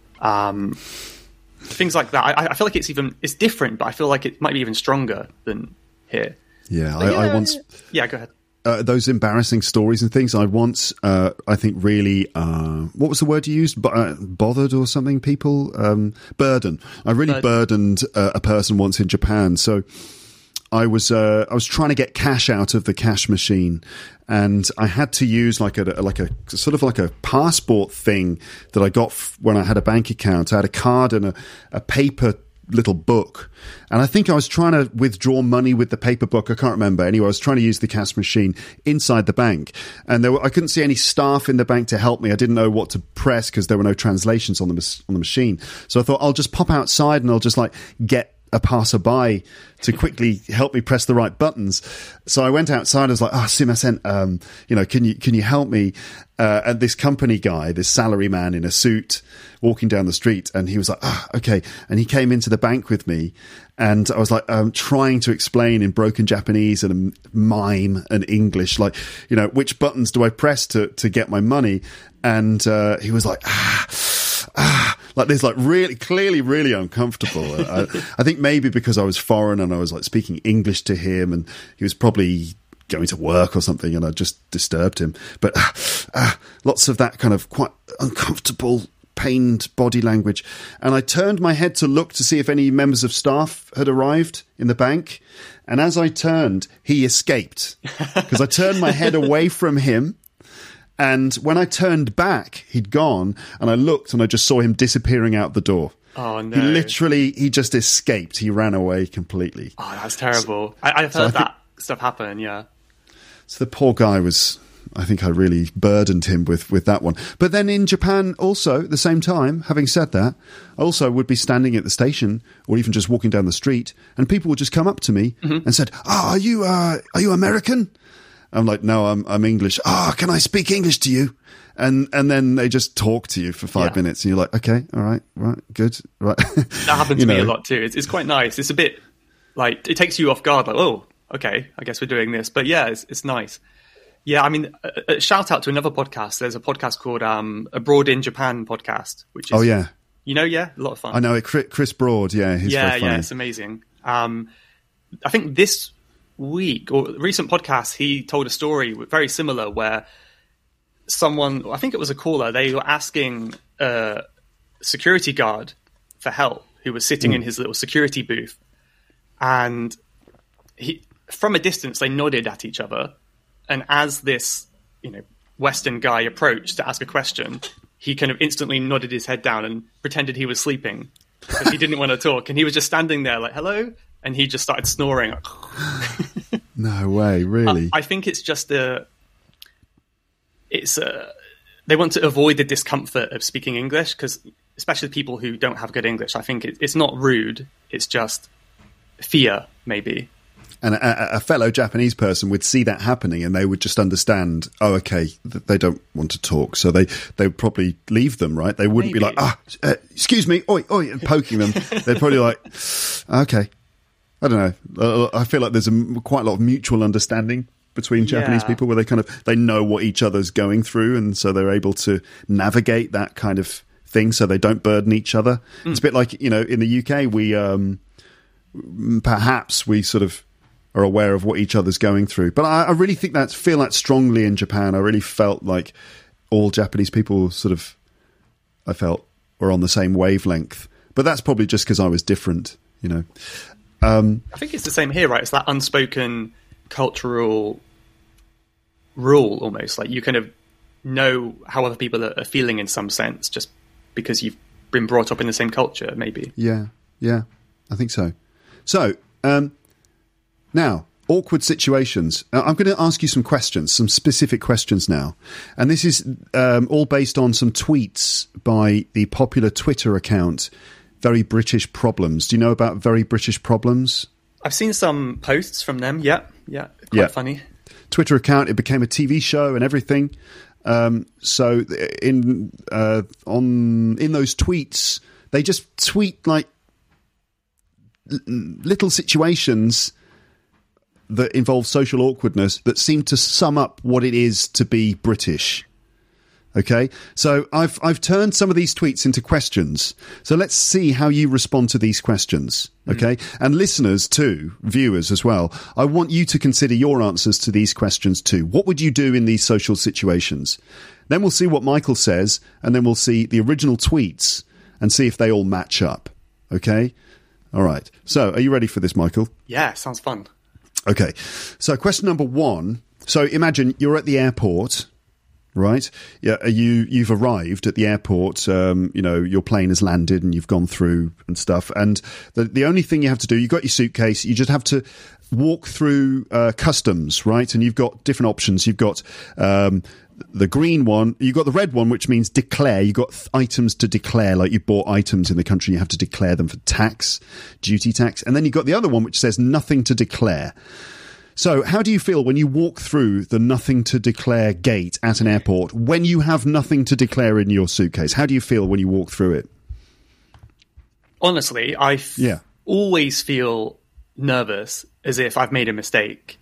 E: Things like that. I feel like it's different, but I feel like it might be even stronger than here.
D: Yeah, I once.
E: Yeah, go ahead.
D: Those embarrassing stories and things. I once, I think, really. What was the word you used? Bothered or something? People burden. I really burdened a person once in Japan. So I was trying to get cash out of the cash machine, and I had to use like a sort of like a passport thing that I got when I had a bank account. I had a card and a paper little book, and I think I was trying to withdraw money with the paper book. I can't remember. Anyway, I was trying to use the cash machine inside the bank, and I couldn't see any staff in the bank to help me. I didn't know what to press because there were no translations on the machine. So I thought I'll just pop outside and I'll just like get a passerby to quickly help me press the right buttons. So I went outside. I was like, sumimasen, can you help me? And this company guy, this salary man in a suit, walking down the street, and he was like, okay. And he came into the bank with me, and I was like, trying to explain in broken Japanese and mime and English, like, which buttons do I press to get my money? And he was like, like this, like really clearly really uncomfortable. I think maybe because I was foreign and I was like speaking English to him, and he was probably going to work or something, and I just disturbed him. But lots of that kind of quite uncomfortable, pained body language. And I turned my head to look to see if any members of staff had arrived in the bank. And as I turned, he escaped because I turned my head away from him. And when I turned back, he'd gone, and I looked and I just saw him disappearing out the door.
E: Oh, no.
D: He just escaped. He ran away completely.
E: Oh, that's terrible. I've heard that stuff happen, yeah.
D: So the poor guy was I think I really burdened him with that one. But then in Japan also, at the same time, having said that, I also would be standing at the station or even just walking down the street, and people would just come up to me and said, are you American? I'm like, no, I'm English. Can I speak English to you? And then they just talk to you for 5 minutes, and you're like, okay, all right, good, right.
E: That happened to me a lot too. It's quite nice. It's a bit like, it takes you off guard, like, oh, okay, I guess we're doing this. But yeah, it's nice. Yeah, I mean, a shout out to another podcast. There's a podcast called Abroad in Japan podcast, which is, a lot of fun.
D: I know it. Chris Broad, he's very funny.
E: Yeah, it's amazing. I think this week or recent podcast, he told a story very similar where someone, I think it was a caller, they were asking a security guard for help who was sitting in his little security booth, and from a distance they nodded at each other. And as this, Western guy approached to ask a question, he kind of instantly nodded his head down and pretended he was sleeping because he didn't want to talk. And he was just standing there like, hello? And he just started snoring.
D: No way, really?
E: I think it's just they want to avoid the discomfort of speaking English, because especially people who don't have good English, I think it's not rude. It's just fear, maybe.
D: And a fellow Japanese person would see that happening and they would just understand, oh, okay, they don't want to talk. So they would probably leave them, right? They wouldn't be like, excuse me, oi, and poking them. They're probably like, okay. I don't know. I feel like there's quite a lot of mutual understanding between Japanese people where they know what each other's going through, and so they're able to navigate that kind of thing so they don't burden each other. It's a bit like, in the UK, we perhaps we sort of are aware of what each other's going through. But I really think feel that strongly in Japan. I really felt like all Japanese people I felt were on the same wavelength. But that's probably just because I was different, I
E: think it's the same here, right? It's that unspoken cultural rule almost. Like you kind of know how other people are feeling in some sense just because you've been brought up in the same culture, maybe.
D: Yeah, I think so. So, now, awkward situations. I'm going to ask you some questions, some specific questions now. And this is all based on some tweets by the popular Twitter account, Very British Problems. Do you know about Very British Problems?
E: I've seen some posts from them. Yeah. Quite funny.
D: Twitter account, it became a TV show and everything. So in those tweets, they just tweet like little situations that involve social awkwardness that seem to sum up what it is to be British. Okay, so I've turned some of these tweets into questions. So let's see how you respond to these questions. Okay, and listeners too, viewers as well. I want you to consider your answers to these questions too. What would you do in these social situations? Then we'll see what Michael says, and then we'll see the original tweets and see if they all match up. Okay, all right. So are you ready for this, Michael?
E: Yeah, sounds fun.
D: Okay, so question number one. So imagine you're at the airport, right? Yeah, you've arrived at the airport. Your plane has landed and you've gone through and stuff. And the only thing you have to do, you've got your suitcase. You just have to walk through customs, right? And you've got different options. You've got the green one. You've got the red one, which means declare. You've got items to declare, like you bought items in the country. You have to declare them for tax, duty tax. And then you've got the other one, which says nothing to declare. So how do you feel when you walk through the nothing to declare gate at an airport when you have nothing to declare in your suitcase? How do you feel when you walk through it?
E: Honestly, I always feel nervous, as if I've made a mistake.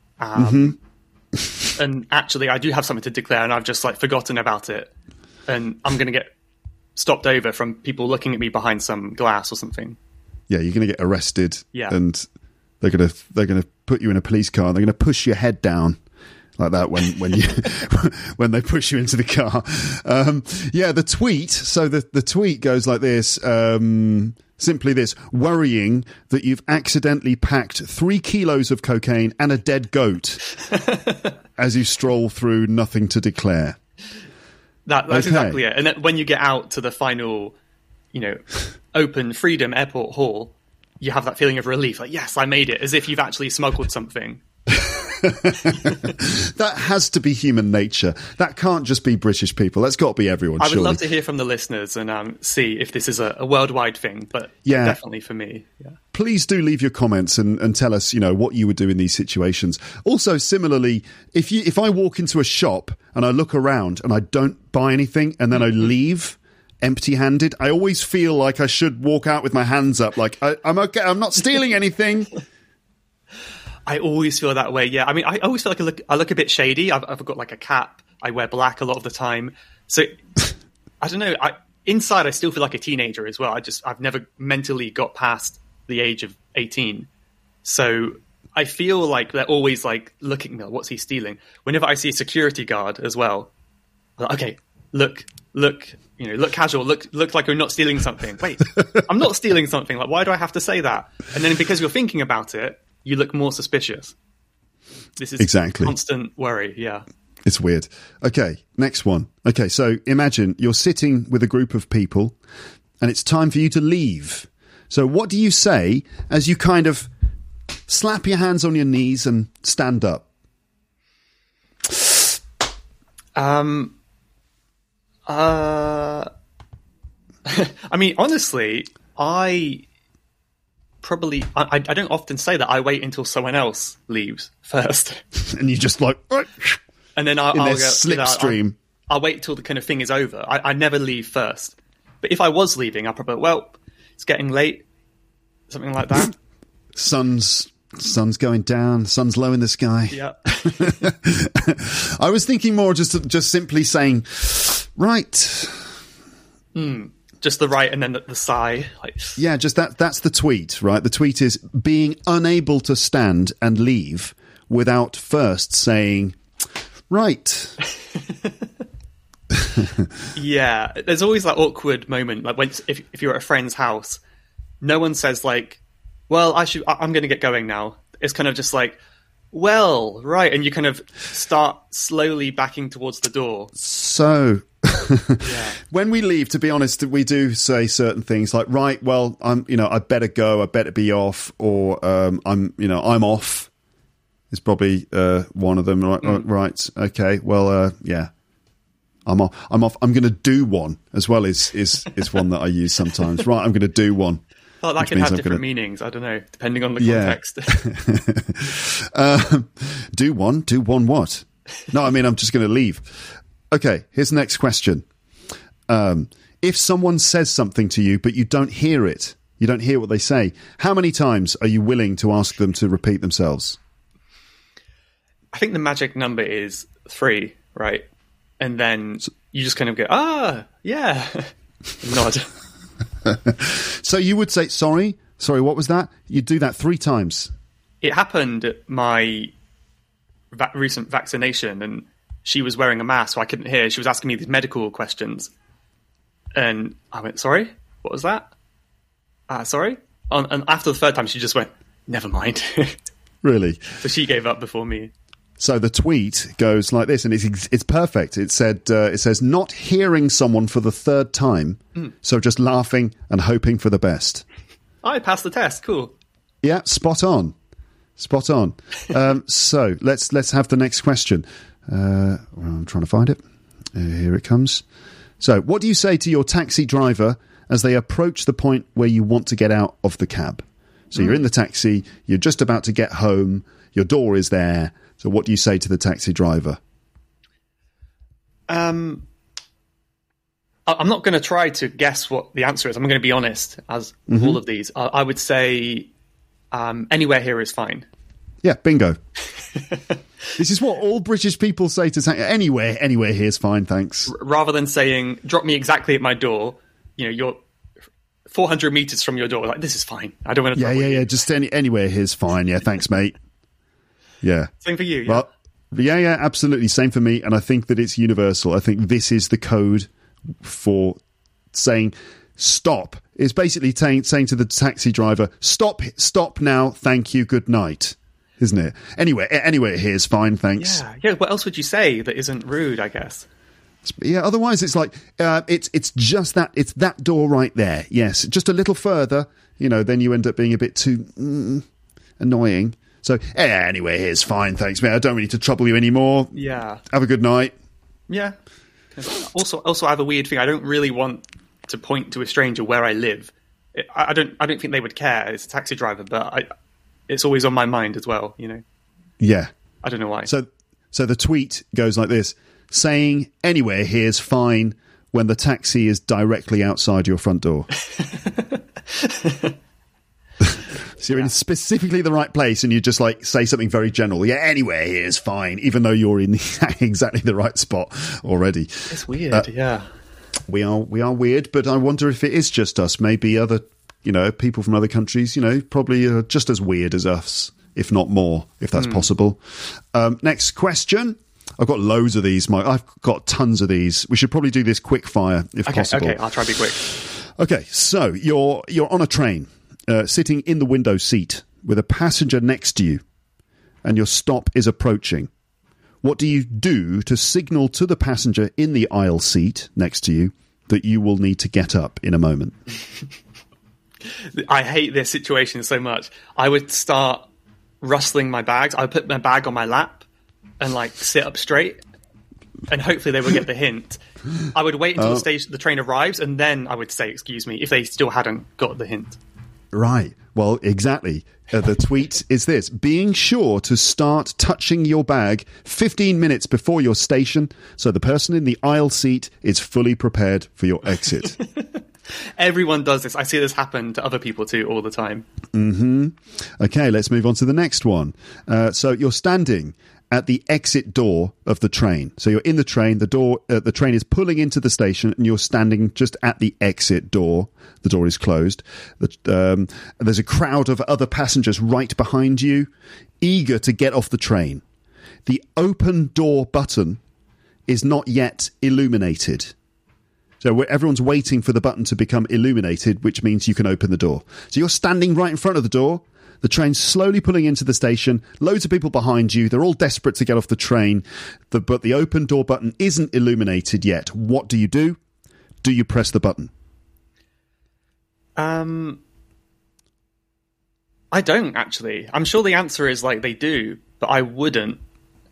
E: And actually, I do have something to declare, and I've just forgotten about it. And I'm going to get stopped over from people looking at me behind some glass or something.
D: Yeah, you're going to get arrested.
E: Yeah.
D: And they're going to put you in a police car. They're going to push your head down like that when they push you into the car. The tweet. So the tweet goes like this. Simply this: worrying that you've accidentally packed 3 kilos of cocaine and a dead goat as you stroll through nothing to declare.
E: That's exactly it. And then when you get out to the final, open Freedom Airport Hall, you have that feeling of relief. Like, yes, I made it, as if you've actually smuggled something.
D: That has to be human nature. That can't just be British people. That's got to be everyone.
E: I would
D: surely.
E: love to hear from the listeners and see if this is a worldwide thing, but
D: Yeah.
E: definitely for me. Yeah.
D: Please do leave your comments and tell us, what you would do in these situations. Also, similarly, if I walk into a shop and I look around and I don't buy anything and then I leave empty-handed, I always feel like I should walk out with my hands up, like I'm okay, I'm not stealing anything.
E: I always feel that way. Yeah, I mean, I always feel like I look a bit shady. I've got like a cap. I wear black a lot of the time, so I don't know. Inside, I still feel like a teenager as well. I've never mentally got past the age of 18, so I feel like they're always like looking. What's he stealing? Whenever I see a security guard as well, I'm like, okay, look, look casual, look like you're not stealing something. Wait, I'm not stealing something. Like, why do I have to say that? And then because you're thinking about it, you look more suspicious. This is
D: exactly
E: constant worry. Yeah.
D: It's weird. Okay, next one. Okay, so imagine you're sitting with a group of people and it's time for you to leave. So what do you say as you kind of slap your hands on your knees and stand up?
E: I mean, honestly, I don't often say that. I wait until someone else leaves first.
D: And you just like...
E: And then I'll
D: in their
E: go,
D: slipstream.
E: I'll wait till the kind of thing is over. I never leave first. But if I was leaving, I'd probably, it's getting late. Something like that.
D: Sun's going down. Sun's low in the sky.
E: Yeah.
D: I was thinking more just simply saying, right.
E: Just the right and then the sigh.
D: Yeah, just that's the tweet, right? The tweet is being unable to stand and leave without first saying, right.
E: Yeah, there's always that awkward moment, like if you're at a friend's house, no one says like, well, I'm going to get going now. It's kind of just like, well, right, and you kind of start slowly backing towards the door.
D: So,
E: yeah.
D: When we leave, to be honest, we do say certain things like, right, well, I better go, I better be off, or I'm off. Is probably one of them, right? Right, okay, well, yeah. I'm off. I'm going to do one as well. Is one that I use sometimes. Right, I'm going to do one.
E: Oh, that can have different meanings. I don't know, depending on the context.
D: Do one what? No, I mean, I'm just going to leave. Okay, here's the next question. If someone says something to you, but you don't hear it, you don't hear what they say, how many times are you willing to ask them to repeat themselves?
E: I think the magic number is 3, right? And then you just kind of go, yeah, nod.
D: So you would say, sorry, what was that? You'd do that 3 times.
E: It happened at my recent vaccination, and she was wearing a mask, so I couldn't hear. She was asking me these medical questions. And I went, sorry, what was that? Sorry? And after the 3rd time, she just went, never mind.
D: Really?
E: So she gave up before me.
D: So the tweet goes like this, and it's perfect. It says, not hearing someone for the 3rd time, so just laughing and hoping for the best.
E: I passed the test. Cool.
D: Yeah, spot on. So let's have the next question. I'm trying to find it. Here it comes. So what do you say to your taxi driver as they approach the point where you want to get out of the cab? So you're in the taxi, you're just about to get home, your door is there. So what do you say to the taxi driver?
E: I'm not going to try to guess what the answer is. I'm going to be honest, as with all of these. I would say anywhere here is fine.
D: Yeah, bingo. This is what all British people say to taxi. Anywhere here is fine, thanks.
E: Rather than saying, drop me exactly at my door, you're 400 meters from your door. Like, this is fine. I don't want to.
D: Yeah. Just anywhere here's fine. Yeah, thanks, mate. Yeah.
E: Same for you.
D: Yeah? Well, yeah, absolutely. Same for me. And I think that it's universal. I think this is the code for saying stop. It's basically saying to the taxi driver, stop now. Thank you. Good night. Isn't it? Anyway, here's fine. Thanks.
E: Yeah. What else would you say that isn't rude, I guess?
D: Yeah. Otherwise it's like, it's just that, it's that door right there. Yes. Just a little further, then you end up being a bit too annoying. So, anyway, here's fine, thanks, mate. I don't really need to trouble you anymore.
E: Yeah.
D: Have a good night.
E: Yeah. Also, I have a weird thing. I don't really want to point to a stranger where I live. I don't think they would care as a taxi driver, but it's always on my mind as well, you know?
D: Yeah.
E: I don't know why.
D: So the tweet goes like this, saying, anywhere here's fine when the taxi is directly outside your front door. So you're in specifically the right place and you just like say something very general. Yeah, anywhere here's fine, even though you're in exactly the right spot already.
E: It's weird, yeah.
D: We are weird, but I wonder if it is just us. Maybe other, people from other countries, probably are just as weird as us, if not more, if that's possible. Next question. I've got loads of these, Mike. I've got tons of these. We should probably do this quick fire if possible.
E: Okay, I'll try to be quick.
D: Okay, so you're on a train, sitting in the window seat with a passenger next to you, and your stop is approaching. What do you do to signal to the passenger in the aisle seat next to you that you will need to get up in a moment?
E: I hate this situation so much. I would start rustling my bags. I would put my bag on my lap and sit up straight, and hopefully they would get the hint. I would wait until the train arrives, and then I would say, excuse me, if they still hadn't got the hint.
D: Right. Well, exactly. The tweet is this: being sure to start touching your bag 15 minutes before your station so the person in the aisle seat is fully prepared for your exit.
E: Everyone does this. I see this happen to other people too all the time.
D: Mm-hmm. Okay, let's move on to the next one. So you're standing at the exit door of the train. So you're in the train, the train is pulling into the station, and you're standing just at the exit door. The door is closed. There's a crowd of other passengers right behind you, eager to get off the train. The open door button is not yet illuminated. So everyone's waiting for the button to become illuminated, which means you can open the door. So you're standing right in front of the door. The train's slowly pulling into the station. Loads of people behind you. They're all desperate to get off the train. But the open door button isn't illuminated yet. What do you do? Do you press the button?
E: I don't, actually. I'm sure the answer is they do, but I wouldn't.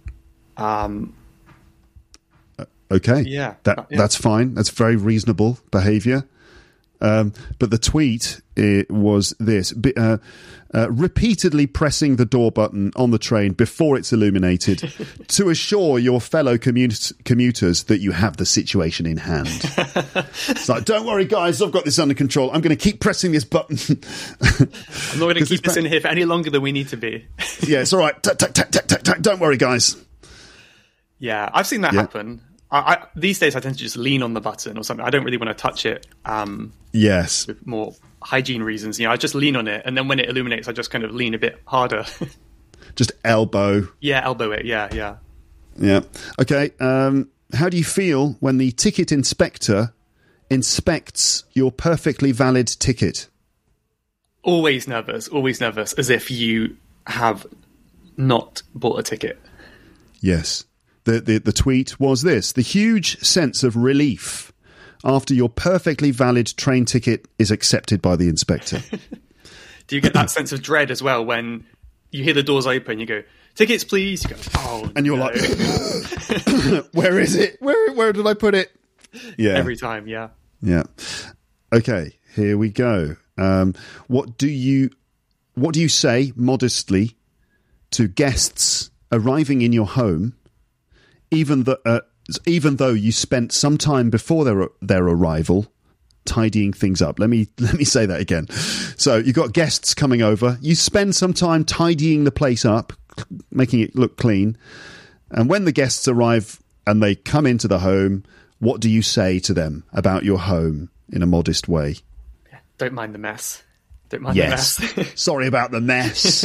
D: Okay.
E: Yeah.
D: That's fine. That's very reasonable behaviour. But the tweet was this: repeatedly pressing the door button on the train before it's illuminated to assure your fellow commuters that you have the situation in hand. It's like, don't worry, guys, I've got this under control. I'm going to keep pressing this button.
E: I'm not going to keep this in here for any longer than we need to be.
D: Yeah, it's all right. Tack, tack, tack, tack, tack, tack. Don't worry, guys.
E: Yeah, I've seen that happen. These days I tend to just lean on the button or something. I don't really want to touch it.
D: Yes.
E: With more hygiene reasons. I just lean on it, and then when it illuminates, I just kind of lean a bit harder.
D: Just elbow.
E: Yeah, elbow it. Yeah.
D: Yeah. Okay. How do you feel when the ticket inspector inspects your perfectly valid ticket?
E: Always nervous, as if you have not bought a ticket.
D: Yes. The tweet was this: the huge sense of relief after your perfectly valid train ticket is accepted by the inspector.
E: Do you get that sense of dread as well when you hear the doors open, you go, tickets please, you go, oh,
D: and you're
E: no.
D: like, where is it? Where did I put it? Yeah.
E: Every time, yeah.
D: Yeah. Okay, here we go. What do you say modestly to guests arriving in your home, even though you spent some time before their arrival tidying things up? Let me say that again. So you've got guests coming over. You spend some time tidying the place up, making it look clean. And when the guests arrive and they come into the home, what do you say to them about your home in a modest way?
E: Don't mind the mess. Don't mind the mess.
D: Sorry about the mess.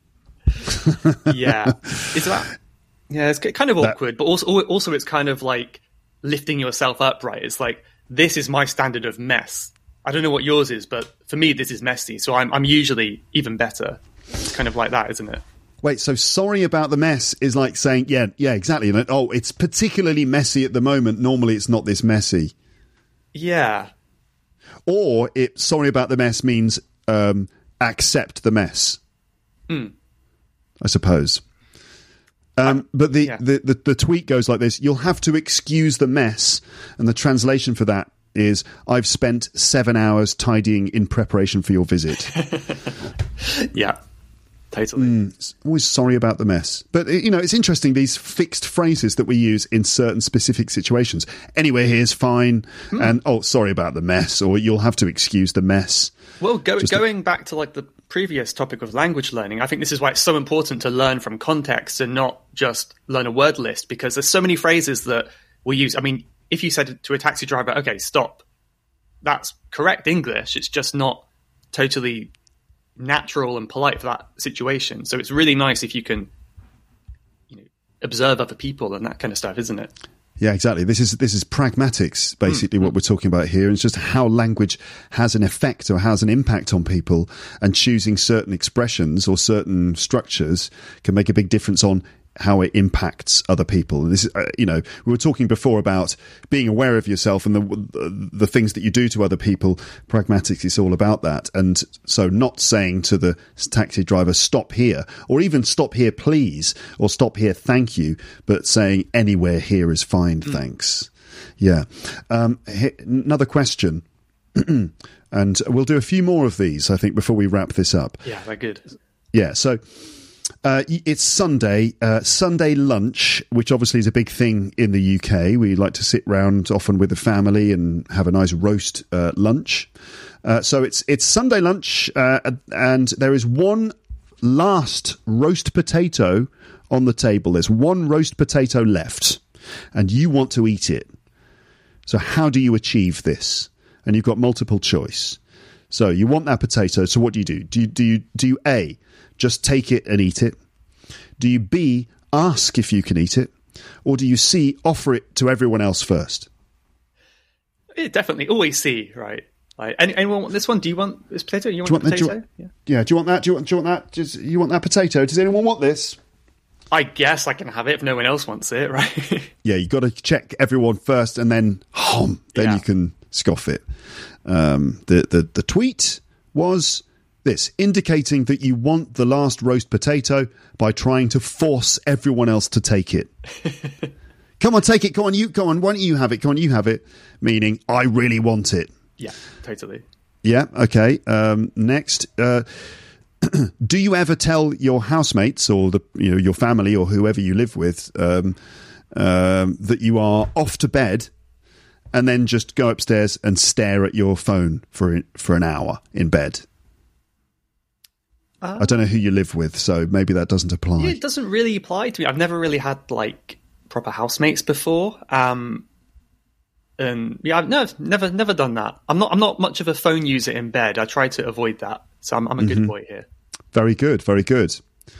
E: Yeah. It's kind of awkward, but also it's kind of like lifting yourself up, right? It's like, this is my standard of mess. I don't know what yours is, but for me, this is messy. So I'm usually even better. It's kind of like that, isn't it?
D: Wait, so sorry about the mess is like saying, yeah, exactly. Oh, it's particularly messy at the moment. Normally it's not this messy.
E: Yeah.
D: Or sorry about the mess means accept the mess. I suppose. But the tweet goes like this: "You'll have to excuse the mess," and the translation for that is, "I've spent 7 hours tidying in preparation for your visit."
E: Yeah, totally.
D: Always sorry about the mess. But, it's interesting, these fixed phrases that we use in certain specific situations. "Anywhere here's fine," and, "Oh, sorry about the mess," or "You'll have to excuse the mess."
E: Well, going back to like the previous topic of language learning, I think this is why it's so important to learn from context and not just learn a word list, because there's so many phrases that we use. I mean, if you said to a taxi driver, "Okay, stop," that's correct English. It's just not totally natural and polite for that situation. So it's really nice if you can, observe other people and that kind of stuff, isn't it?
D: Yeah, exactly. This is pragmatics, basically, what we're talking about here. It's just how language has an effect or has an impact on people, and choosing certain expressions or certain structures can make a big difference on how it impacts other people. And this is, we were talking before about being aware of yourself and the things that you do to other people. Pragmatics is all about that. And so not saying to the taxi driver, "Stop here," or even "Stop here, please," or "Stop here, thank you," but saying "Anywhere here is fine, thanks." Yeah. Another question. And we'll do a few more of these, I think, before we wrap this up.
E: Yeah, they're good.
D: Yeah, so it's Sunday lunch, which obviously is a big thing in the UK. We like to sit round often with the family and have a nice roast lunch. So it's Sunday lunch, and there is one last roast potato on the table. There's one roast potato left, and you want to eat it. So how do you achieve this? And you've got multiple choice. So you want that potato. So what do you do? Do you A, just take it and eat it? Do you B, ask if you can eat it? Or do you C, offer it to everyone else first?
E: Definitely always C, right? Like, anyone want this one? Do you want this potato? You want the potato?
D: Yeah. Do you want that? Do you want that? You want that potato? Does anyone want this?
E: I guess I can have it if no one else wants it, right?
D: Yeah, you got to check everyone first, and then you can scoff it. The tweet was this, indicating that you want the last roast potato by trying to force everyone else to take it. Come on, take it. Come on, why don't you have it? Come on, you have it. Meaning, I really want it.
E: Yeah, totally.
D: Yeah, okay. Next, do you ever tell your housemates or your family or whoever you live with that you are off to bed, and then just go upstairs and stare at your phone for an hour in bed? I don't know who you live with, so maybe that doesn't apply.
E: Yeah, it doesn't really apply to me. I've never really had like proper housemates before. And yeah, I've never done that. I'm not much of a phone user in bed. I try to avoid that. So I'm a good boy here.
D: Very good, very good.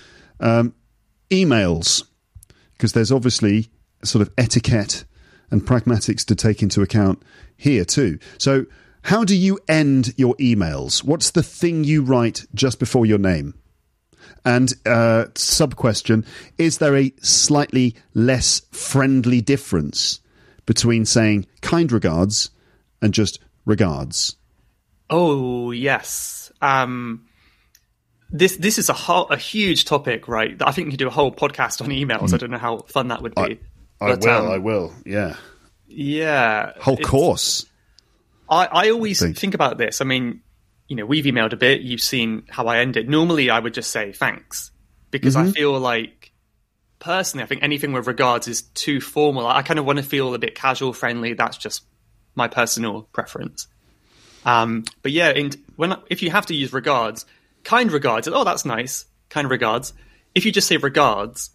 D: Emails, because there's obviously sort of etiquette and pragmatics to take into account here too. So how do you end your emails? What's the thing you write just before your name? And sub-question, is there a slightly less friendly difference between saying kind regards and just regards?
E: Oh, yes. This is a huge topic, right? I think you could do a whole podcast on emails. I don't know how fun that would be.
D: I will, yeah.
E: Yeah.
D: Whole course.
E: I always think about this. I mean, we've emailed a bit. You've seen how I end it. Normally, I would just say thanks, because I feel like, personally, I think anything with regards is too formal. I kind of want to feel a bit casual, friendly. That's just my personal preference. But yeah, if you have to use regards, kind regards, oh, that's nice, kind regards. If you just say regards,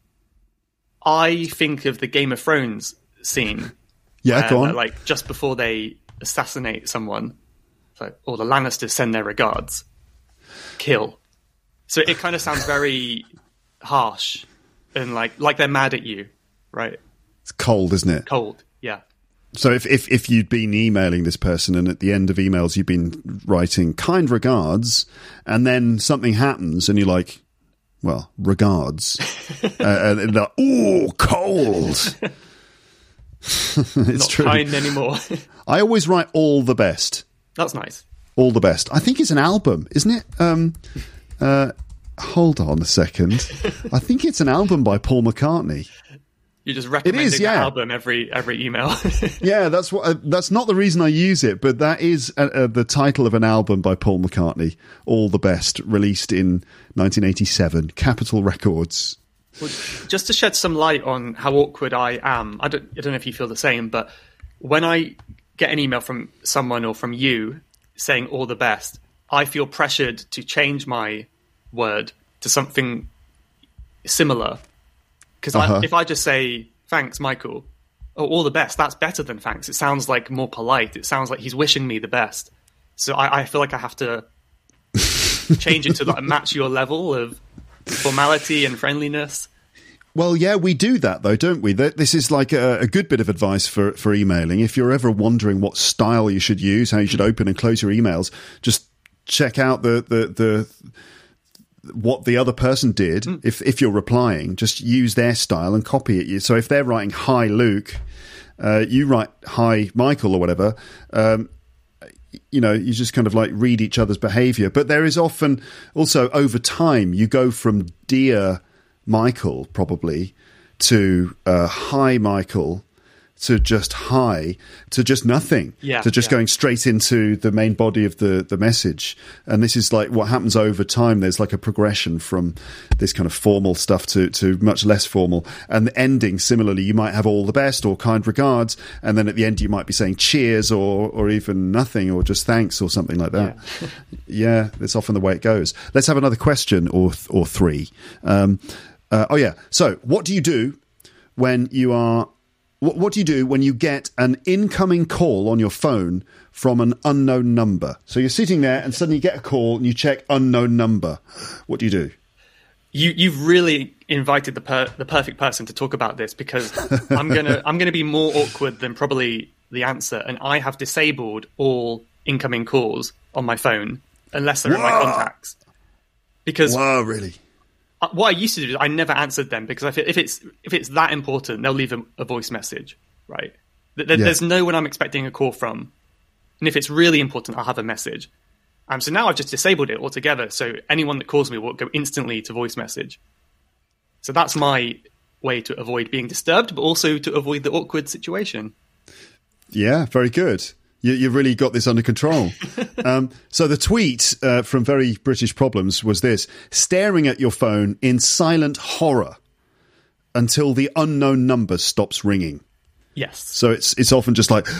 E: I think of the Game of Thrones scene.
D: Yeah, go on.
E: Like just before they assassinate someone, so all the Lannisters send their regards, kill. So it kind of sounds very harsh and like they're mad at you, right?
D: It's cold, isn't it?
E: Cold, yeah.
D: So if you'd been emailing this person and at the end of emails you've been writing kind regards, and then something happens and you're like, well, regards, and they're, ooh, cold. It's
E: not
D: true.
E: Kind anymore.
D: I always write all the best.
E: That's nice.
D: All the best. I think it's an album, isn't it? Hold on a second. I think it's an album by Paul McCartney.
E: You're just recommending the
D: yeah.
E: album every email.
D: Yeah, that's not the reason I use it, but that is the title of an album by Paul McCartney, All the Best, released in 1987, Capitol Records.
E: Well, just to shed some light on how awkward I am, I don't know if you feel the same, but when I get an email from someone or from you saying all the best, I feel pressured to change my word to something similar. Because if I just say, thanks, Michael, or all the best, that's better than thanks. It sounds like more polite. It sounds like he's wishing me the best. So I feel like I have to change it to match your level of formality and friendliness.
D: Well, yeah, we do that, though, don't we? This is like a good bit of advice for emailing. If you're ever wondering what style you should use, how you should open and close your emails, just check out the what the other person did. If you're replying, just use their style and copy it. So if they're writing "Hi, Luke," you write "Hi, Michael" or whatever. You just kind of like read each other's behaviour. But there is often also over time you go from "Dear Michael" probably to "Hi, Michael," to just "hi," to just nothing, to just going straight into the main body of the message. And this is like what happens over time. There's like a progression from this kind of formal stuff to much less formal. And the ending, similarly, you might have "all the best" or "kind regards," and then at the end you might be saying "cheers" or even nothing or just "thanks" or something like that. Yeah, that's often the way it goes. Let's have another question or three. So what do you do when you are... What do you do when you get an incoming call on your phone from an unknown number? So you're sitting there and suddenly you get a call and you check unknown number. What do you do?
E: You've really invited the perfect person to talk about this, because I'm gonna be more awkward than probably the answer, and I have disabled all incoming calls on my phone unless they're in my contacts. Because
D: really?
E: What I used to do is I never answered them, because I feel if it's that important, they'll leave a voice message, right? There's no one I'm expecting a call from, and if it's really important, I'll have a message. So now I've just disabled it altogether, so anyone that calls me will go instantly to voice message. So that's my way to avoid being disturbed, but also to avoid the awkward situation.
D: Yeah, very good. You've really got this under control. So the tweet from Very British Problems was this: staring at your phone in silent horror until the unknown number stops ringing.
E: Yes.
D: So it's often just like,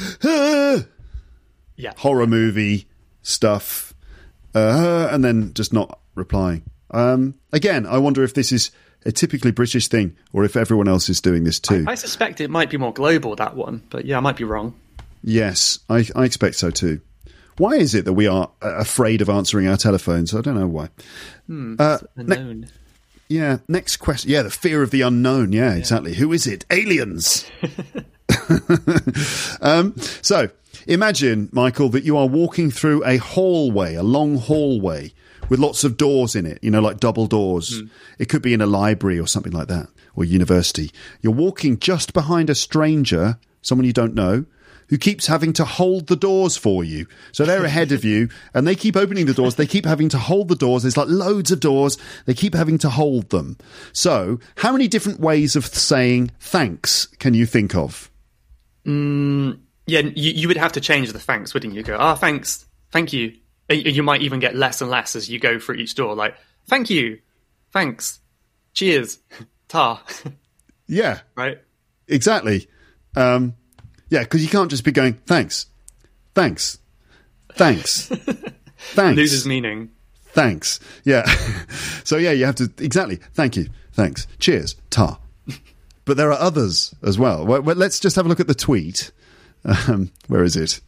D: horror movie stuff, and then just not replying. Again, I wonder if this is a typically British thing or if everyone else is doing this too.
E: I suspect it might be more global, that one, but yeah, I might be wrong.
D: Yes, I expect so too. Why is it that we are afraid of answering our telephones? I don't know why.
E: Unknown.
D: Next question. Yeah, the fear of the unknown. Yeah, exactly. Who is it? Aliens. So imagine, Michael, that you are walking through a long hallway with lots of doors in it, like double doors. It could be in a library or something like that, or university. You're walking just behind a stranger, someone you don't know, who keeps having to hold the doors for you. So they're ahead of you, and they keep opening the doors. They keep having to hold the doors. There's like loads of doors. They keep having to hold them. So how many different ways of saying thanks can you think of?
E: You would have to change the thanks, wouldn't you? Go, thanks, thank you. You might even get less and less as you go through each door. Like, thank you, thanks, cheers, ta.
D: Yeah.
E: Right?
D: Exactly. Yeah, because you can't just be going, thanks, thanks, thanks, thanks.
E: Loses meaning.
D: Thanks. Yeah. So, yeah, you have to, exactly, thank you, thanks, cheers, ta. But there are others as well. Well, let's just have a look at the tweet. Where is it?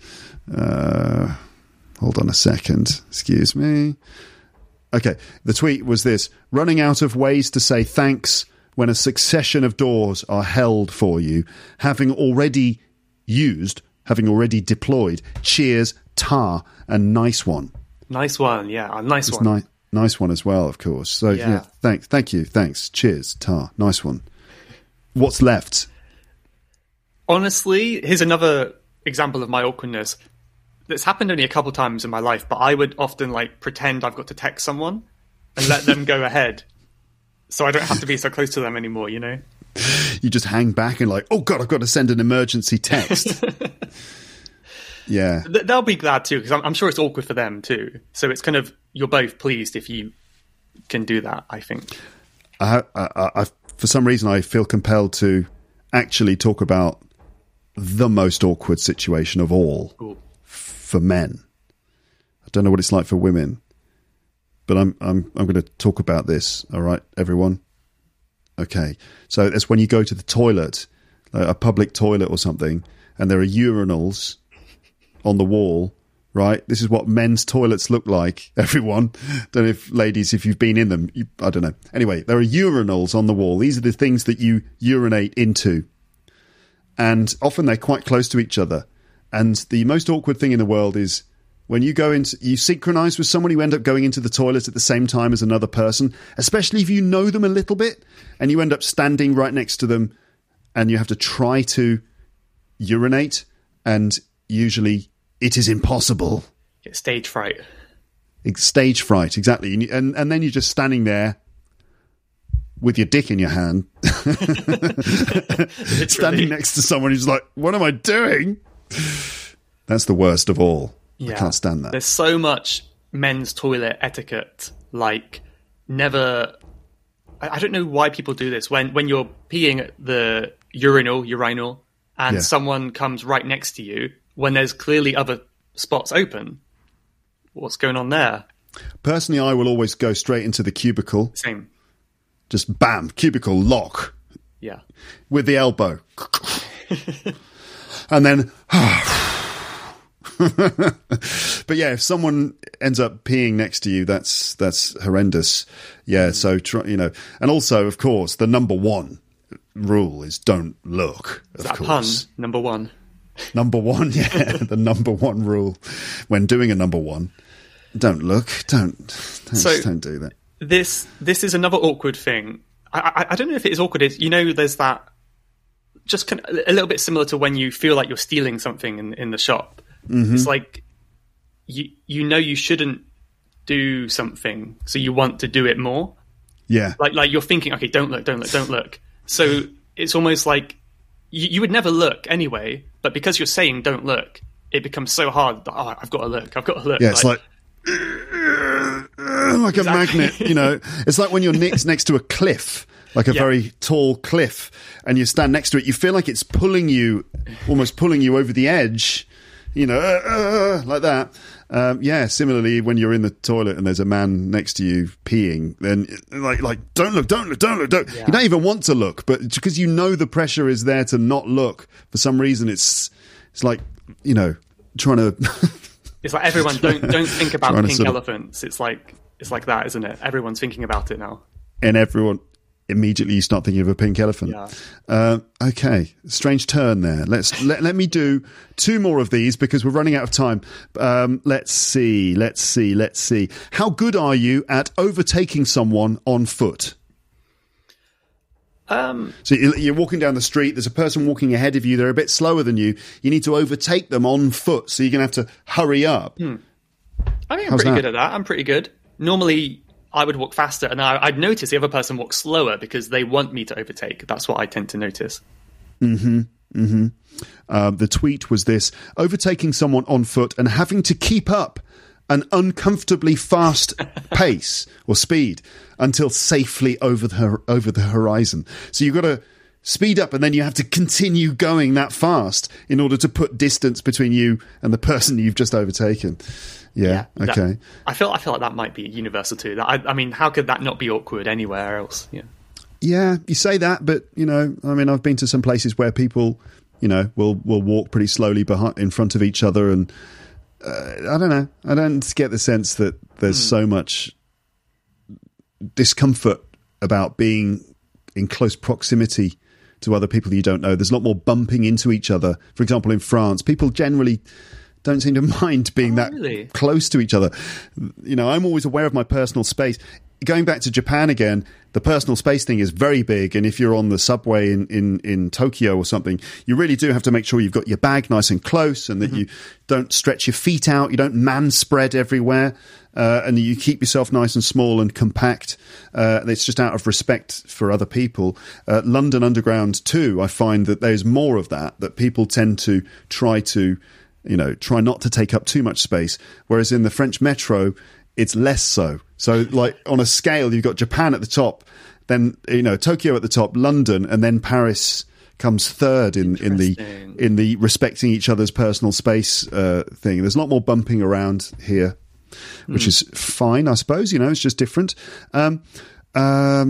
D: Hold on a second. Excuse me. Okay, the tweet was this: running out of ways to say thanks when a succession of doors are held for you, having already deployed, cheers, ta, and nice one.
E: Nice one, yeah, a nice one.
D: Nice one as well, of course. So, yeah, thank you, thanks, cheers, ta, nice one. What's left?
E: Honestly, here's another example of my awkwardness. It's happened only a couple times in my life, but I would often pretend I've got to text someone. and let them go ahead, so I don't have to be so close to them anymore. You know,
D: you just hang back and like, oh god, I've got to send an emergency text. Yeah,
E: they'll be glad too, because I'm sure it's awkward for them too. So it's kind of, you're both pleased if you can do that, I think.
D: I for some reason, I feel compelled to actually talk about the most awkward situation of all.
E: Ooh.
D: For men. I don't know what it's like for women, but I'm going to talk about this. All right, everyone. Okay, so it's when you go to the toilet, like a public toilet or something, and there are urinals on the wall, right? This is what men's toilets look like, everyone. Don't know if, ladies, if you've been in them. I don't know. Anyway, there are urinals on the wall. These are the things that you urinate into. And often they're quite close to each other. And the most awkward thing in the world is when you go into, you synchronize with someone, you end up going into the toilet at the same time as another person, especially if you know them a little bit, and you end up standing right next to them and you have to try to urinate, and usually it is impossible.
E: Get stage fright.
D: Stage fright, exactly. And then you're just standing there with your dick in your hand, standing next to someone who's like, what am I doing? That's the worst of all.
E: Yeah.
D: I can't stand that.
E: There's so much men's toilet etiquette, like never... I don't know why people do this. When you're peeing at the urinal, and someone comes right next to you, when there's clearly other spots open, what's going on there?
D: Personally, I will always go straight into the cubicle.
E: Same.
D: Just bam, cubicle lock.
E: Yeah.
D: With the elbow. And then... But yeah, if someone ends up peeing next to you, that's horrendous. Yeah, so, and also, of course, the number one rule is don't look, of
E: Is that
D: course.
E: a pun? Number one.
D: Number one, yeah, the number one rule when doing a number one, don't look, don't do that.
E: This is another awkward thing. I don't know if it is awkward. There's that just kind of a little bit similar to when you feel like you're stealing something in the shop. Mm-hmm. It's like you shouldn't do something, so you want to do it more.
D: Yeah,
E: like you're thinking, okay, don't look. So it's almost like you would never look anyway, but because you're saying don't look, it becomes so hard that, I've got to look.
D: Yeah, it's like a magnet, It's like when you're next to a cliff, like a very tall cliff, and you stand next to it, you feel like it's almost pulling you over the edge, like that. Similarly, when you're in the toilet and there's a man next to you peeing, then like don't look. Yeah. You don't even want to look, but because the pressure is there to not look, for some reason it's like, trying to...
E: It's like everyone don't think about pink elephants. It's like that, isn't it? Everyone's thinking about it now.
D: And everyone... Immediately you start thinking of a pink elephant.
E: Yeah.
D: Okay, strange turn there. Let me do two more of these because we're running out of time. Let's see. How good are you at overtaking someone on foot? So you're walking down the street, there's a person walking ahead of you, they're a bit slower than you. You need to overtake them on foot, so you're going to have to hurry up.
E: I think I'm pretty good at that. I'm pretty good. Normally... I would walk faster, and I'd notice the other person walks slower because they want me to overtake. That's what I tend to notice.
D: The tweet was this: overtaking someone on foot and having to keep up an uncomfortably fast pace or speed until safely over the horizon. So you've got to speed up, and then you have to continue going that fast in order to put distance between you and the person you've just overtaken. Yeah. Okay.
E: I feel like that might be universal too. I mean, how could that not be awkward anywhere else? Yeah.
D: Yeah, you say that, but I've been to some places where people, will walk pretty slowly in front of each other, and I don't know. I don't get the sense that there's so much discomfort about being in close proximity to other people you don't know. There's a lot more bumping into each other. For example, in France, people generally don't seem to mind being that
E: really?
D: close to each other. You know, I'm always aware of my personal space. Going back to Japan again, the personal space thing is very big, and if you're on the subway in Tokyo or something, you really do have to make sure you've got your bag nice and close, and that you don't stretch your feet out, you don't man spread everywhere, and you keep yourself nice and small and compact. It's just out of respect for other people. London Underground too, I find that there's more of that people tend to try not to take up too much space, whereas in the French metro, it's less so. So, like, on a scale, you've got Japan at the top, then, Tokyo at the top, London, and then Paris comes third in the respecting each other's personal space thing. There's a lot more bumping around here, which is fine, I suppose. It's just different. How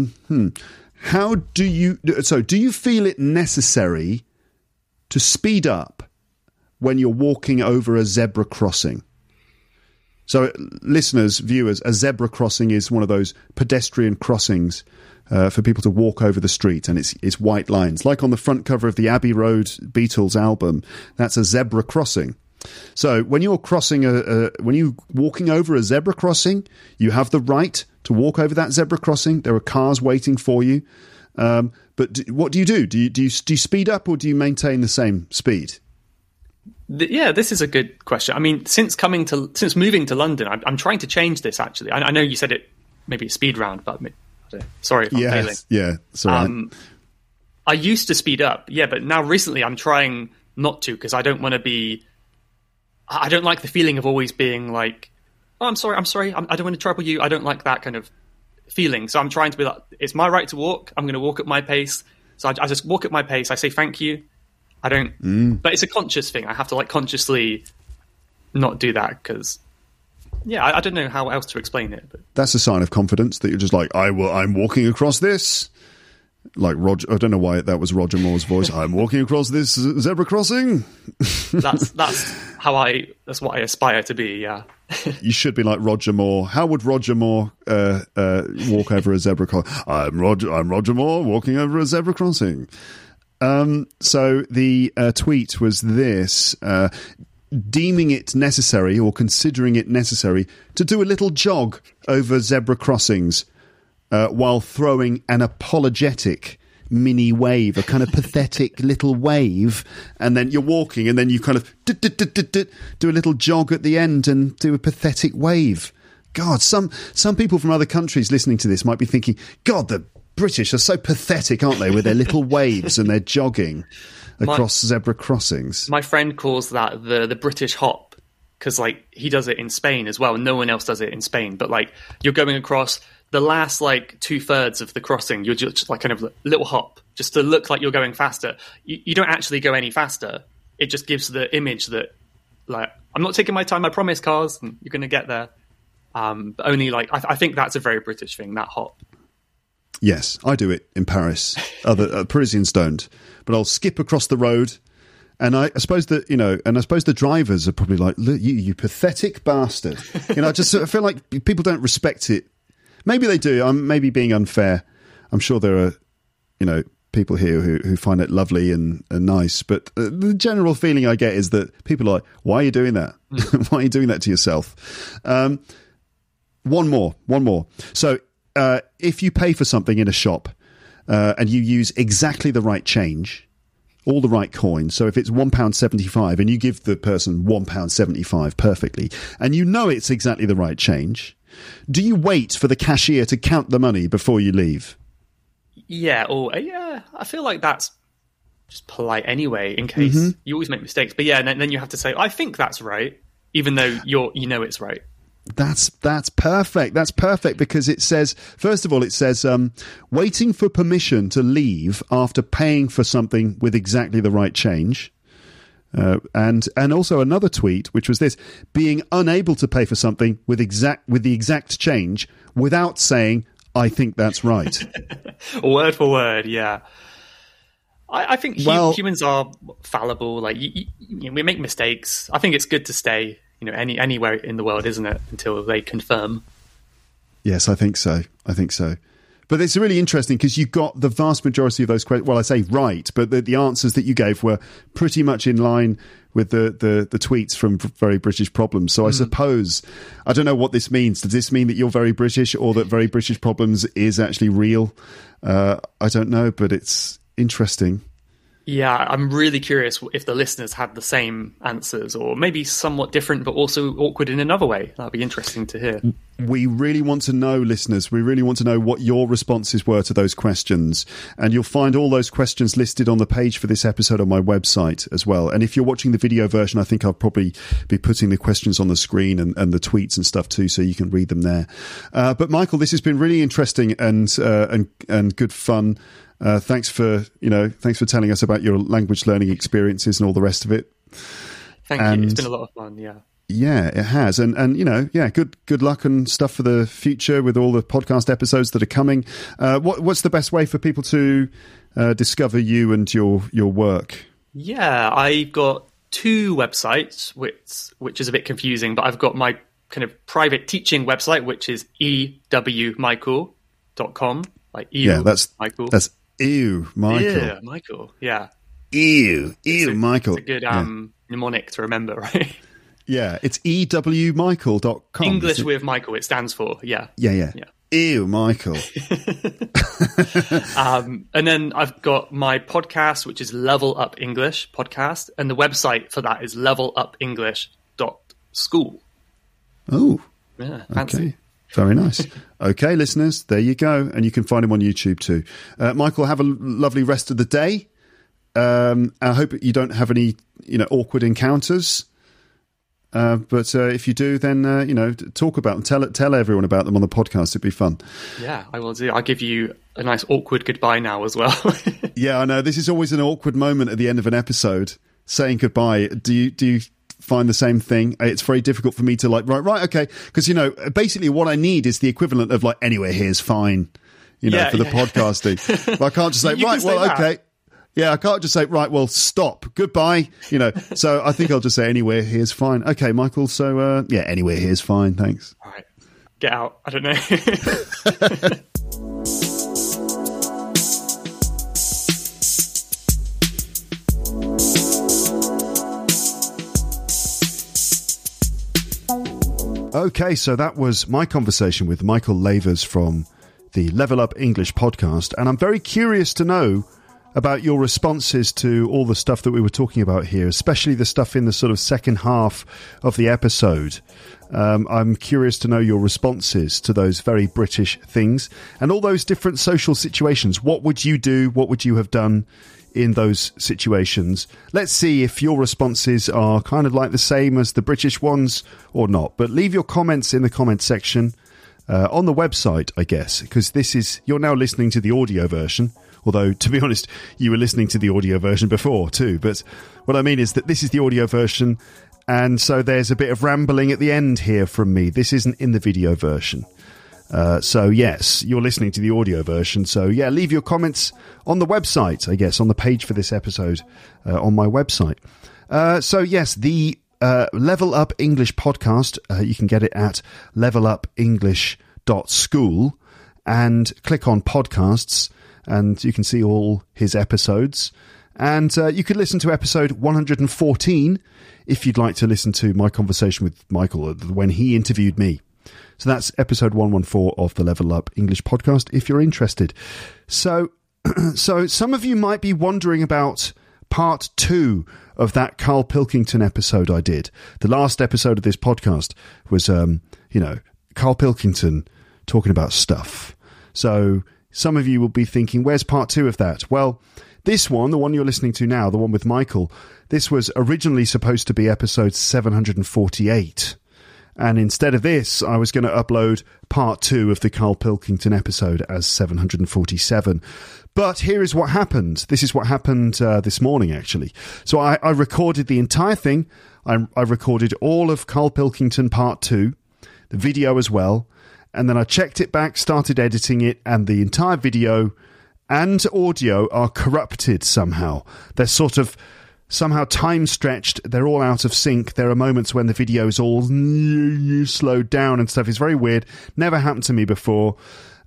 D: do you feel it necessary to speed up when you're walking over a zebra crossing? So, listeners, viewers, a zebra crossing is one of those pedestrian crossings for people to walk over the street, and it's white lines. Like on the front cover of the Abbey Road Beatles album, that's a zebra crossing. So, when you're walking over a zebra crossing, you have the right to walk over that zebra crossing. There are cars waiting for you. But what do you do? Do you speed up, or do you maintain the same speed?
E: Yeah, this is a good question. I mean, since moving to London, I'm trying to change this, actually. I know you said it, maybe a speed round, but sorry if I'm failing.
D: Yeah, sorry.
E: I used to speed up, but now recently I'm trying not to, because I don't want to be... I don't like the feeling of always being like, oh, I'm sorry, I don't want to trouble you. I don't like that kind of feeling. So I'm trying to be like, it's my right to walk. I'm going to walk at my pace. So I just walk at my pace. I say thank you. I don't, but it's a conscious thing. I have to consciously not do that because, I don't know how else to explain it. But
D: that's a sign of confidence that you're just like, I'm walking across this. Like Roger, I don't know why that was Roger Moore's voice. I'm walking across this zebra crossing.
E: That's what I aspire to be. Yeah.
D: You should be like Roger Moore. How would Roger Moore walk over a zebra crossing? I'm Roger Moore walking over a zebra crossing. So the tweet was this, deeming it necessary or considering it necessary to do a little jog over zebra crossings while throwing an apologetic mini wave, a kind of pathetic little wave, and then you're walking and then you kind of do a little jog at the end and do a pathetic wave. God, some people from other countries listening to this might be thinking, God, the British are so pathetic, aren't they, with their little waves and their jogging across zebra crossings.
E: My friend calls that the British hop, because he does it in Spain as well. No one else does it in Spain, but you're going across the last 2/3 of the crossing. You're just kind of a little hop, just to look like you're going faster. You don't actually go any faster. It just gives the image that I'm not taking my time. I promise, cars, and you're going to get there. But only I think that's a very British thing, that hop.
D: Yes, I do it in Paris. Other Parisians don't, but I'll skip across the road, and I suppose that and I suppose the drivers are probably like, "Look, you pathetic bastard." I just sort of feel like people don't respect it. Maybe they do. I'm maybe being unfair. I'm sure there are, people here who find it lovely and nice, but the general feeling I get is that people are like, "Why are you doing that? Why are you doing that to yourself?" One more. So. If you pay for something in a shop and you use exactly the right change, all the right coins, so if it's £1.75 and you give the person £1.75 perfectly, and it's exactly the right change, do you wait for the cashier to count the money before you leave?
E: Yeah, I feel like that's just polite anyway, in case you always make mistakes. But and then you have to say, I think that's right, even though it's right.
D: That's perfect. That's perfect because it says, first of all, waiting for permission to leave after paying for something with exactly the right change. And also another tweet, which was this: being unable to pay for something with the exact change without saying, I think that's right.
E: Word for word, yeah. I think humans are fallible. We make mistakes. I think it's good to stay anywhere in the world, isn't it? Until they confirm.
D: Yes, I think so. But it's really interesting because you got the vast majority of those questions. Well, I say right, but the answers that you gave were pretty much in line with the tweets from Very British Problems. So I suppose, I don't know what this means. Does this mean that you're very British or that Very British Problems is actually real? I don't know, but it's interesting.
E: Yeah, I'm really curious if the listeners had the same answers or maybe somewhat different, but also awkward in another way. That'd be interesting to hear.
D: We really want to know, listeners. We really want to know what your responses were to those questions. And you'll find all those questions listed on the page for this episode on my website as well. And if you're watching the video version, I think I'll probably be putting the questions on the screen and the tweets and stuff too, so you can read them there. But Michael, this has been really interesting and good fun. Thanks for telling us about your language learning experiences and all the rest of it.
E: Thank you. It's been a lot of fun. Yeah.
D: Yeah, it has. And good luck and stuff for the future with all the podcast episodes that are coming. What's the best way for people to discover you and your work? Yeah,
E: I've got 2 websites, which is a bit confusing, but I've got my kind of private teaching website, which is ewmichael.com. Like
D: that's
E: Michael.
D: That's Ew, Michael.
E: Yeah, Michael. Yeah.
D: Ew, Michael.
E: It's a good mnemonic to remember, right?
D: Yeah, it's ewmichael.com.
E: English with Michael, it stands for. Yeah.
D: Yeah. Ew, Michael.
E: And then I've got my podcast, which is Level Up English Podcast, and the website for that is levelupenglish.school.
D: Oh,
E: yeah, fancy.
D: Okay. Very nice. Okay, listeners, there you go. And you can find him on YouTube too. Michael, have a lovely rest of the day. I hope you don't have any, awkward encounters. But if you do, then, talk about them. Tell everyone about them on the podcast. It'd be fun.
E: Yeah, I will do. I'll give you a nice awkward goodbye now as well.
D: Yeah, I know. This is always an awkward moment at the end of an episode, saying goodbye. Do you find the same thing? It's very difficult for me to right, okay, because basically what I need is the equivalent of like anyway here's fine, for the podcasting. But I can't just say okay. Yeah, I can't just say right, well stop, goodbye, so I think I'll just say anywhere here's fine. Okay, Michael, so anywhere here's fine, thanks.
E: All right, get out. I don't know.
D: Okay, so that was my conversation with Michael Lavers from the Level Up English podcast, and I'm very curious to know about your responses to all the stuff that we were talking about here, especially the stuff in the sort of second half of the episode. I'm curious to know your responses to those very British things and all those different social situations. What would you do? What would you have done in those situations? Let's see if your responses are kind of like the same as the British ones or not. But leave your comments in the comments section on the website, I guess, because you're now listening to the audio version. Although, to be honest, you were listening to the audio version before too. But what I mean is that this is the audio version, and so there's a bit of rambling at the end here from me. This isn't in the video version. So yes, you're listening to the audio version. So yeah, leave your comments on the website, I guess, on the page for this episode on my website. So yes, the Level Up English podcast, you can get it at levelupenglish.school and click on podcasts and you can see all his episodes. And you could listen to episode 114 if you'd like to listen to my conversation with Michael when he interviewed me. So that's episode 114 of the Level Up English podcast, if you're interested. So some of you might be wondering about part 2 of that Carl Pilkington episode I did. The last episode of this podcast was, Carl Pilkington talking about stuff. So some of you will be thinking, where's part 2 of that? Well, this one, the one you're listening to now, the one with Michael, this was originally supposed to be episode 748. And instead of this, I was going to upload part 2 of the Carl Pilkington episode as 747. But here is what happened. This is what happened this morning, actually. So I recorded the entire thing. I recorded all of Carl Pilkington part 2, the video as well. And then I checked it back, started editing it, and the entire video and audio are corrupted somehow. They're sort of somehow time stretched. They're all out of sync. There are moments when the video is all slowed down and stuff. It's very weird. Never happened to me before.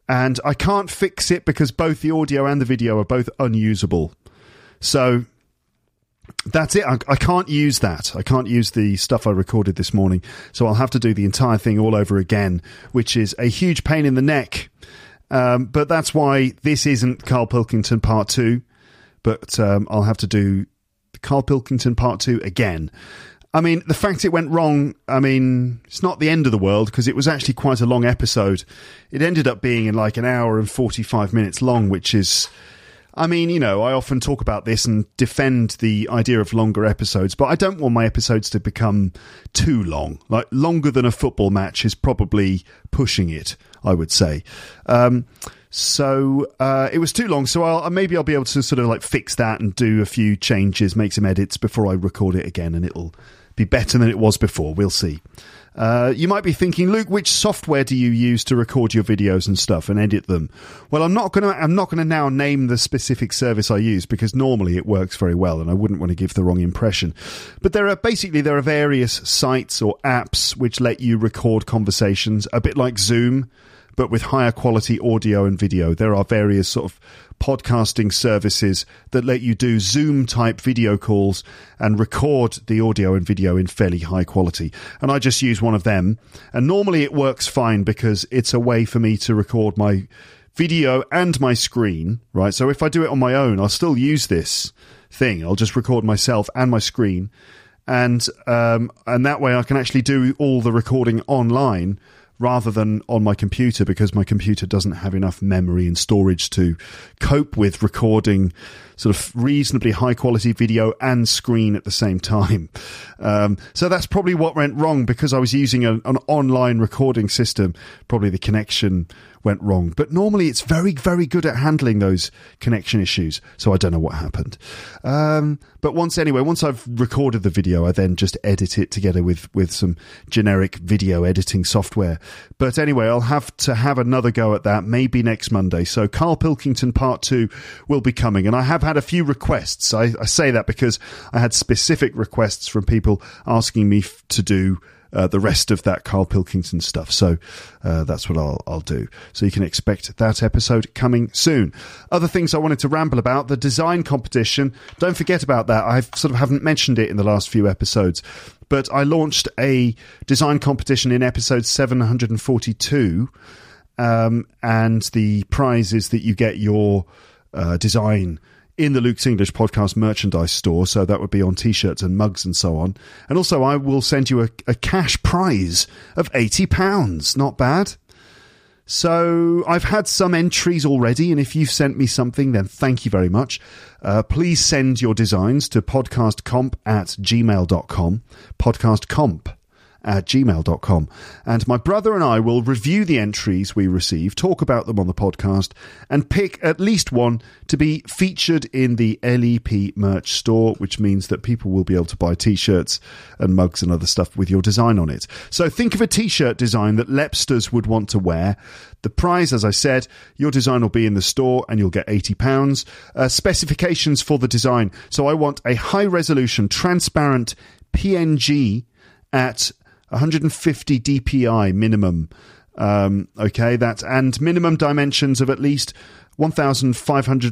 D: and I can't fix it because both the audio and the video are both unusable. So that's it. I can't use that. I can't use the stuff I recorded this morning. So I'll have to do the entire thing all over again, which is a huge pain in the neck. But that's why this isn't Carl Pilkington Part 2. But I'll have to do Carl Pilkington Part 2 again. I mean, the fact it went wrong, I mean, it's not the end of the world because it was actually quite a long episode. It ended up being in like an hour and 45 minutes long, which is, I mean, you know, I often talk about this and defend the idea of longer episodes, but I don't want my episodes to become too long. Like, longer than a football match is probably pushing it, I would say. So it was too long, so maybe I'll be able to sort of like fix that and do a few changes, make some edits before I record it again, and it'll be better than it was before. We'll see. You might be thinking, Luke, which software do you use to record your videos and stuff and edit them? Well, I'm not gonna now name the specific service I use because normally it works very well, and I wouldn't want to give the wrong impression. But there are various sites or apps which let you record conversations, a bit like Zoom, but with higher quality audio and video. There are various sort of podcasting services that let you do Zoom type video calls and record the audio and video in fairly high quality. And I just use one of them. And normally it works fine because it's a way for me to record my video and my screen, right? So if I do it on my own, I'll still use this thing. I'll just record myself and my screen. And that way I can actually do all the recording online rather than on my computer, because my computer doesn't have enough memory and storage to cope with recording sort of reasonably high quality video and screen at the same time. So that's probably what went wrong, because I was using an online recording system. Probably the connection went wrong, but normally it's very, very good at handling those connection issues. So I don't know what happened. But once I've recorded the video, I then just edit it together with some generic video editing software. But anyway, I'll have to have another go at that maybe next Monday. So Carl Pilkington Part 2 will be coming, and I have had a few requests. I say that because I had specific requests from people asking me to do the rest of that Carl Pilkington stuff. So that's what I'll do. So you can expect that episode coming soon. Other things I wanted to ramble about: the design competition. Don't forget about that. I sort of haven't mentioned it in the last few episodes, but I launched a design competition in episode 742, and the prize is that you get your design in the Luke's English Podcast merchandise store. So that would be on t-shirts and mugs and so on. And also I will send you a cash prize of £80. Not bad. So I've had some entries already, and if you've sent me something, then thank you very much. Please send your designs to podcastcomp@gmail.com. podcastcomp@gmail.com, and my brother and I will review the entries we receive, talk about them on the podcast, and pick at least one to be featured in the LEP merch store, which means that people will be able to buy t-shirts and mugs and other stuff with your design on it. So think of a t-shirt design that Lepsters would want to wear. The prize, as I said, your design will be in the store and you'll get £80. Specifications for the design: so I want a high resolution transparent PNG at 150 dpi minimum. Okay, that's, and minimum dimensions of at least 1,500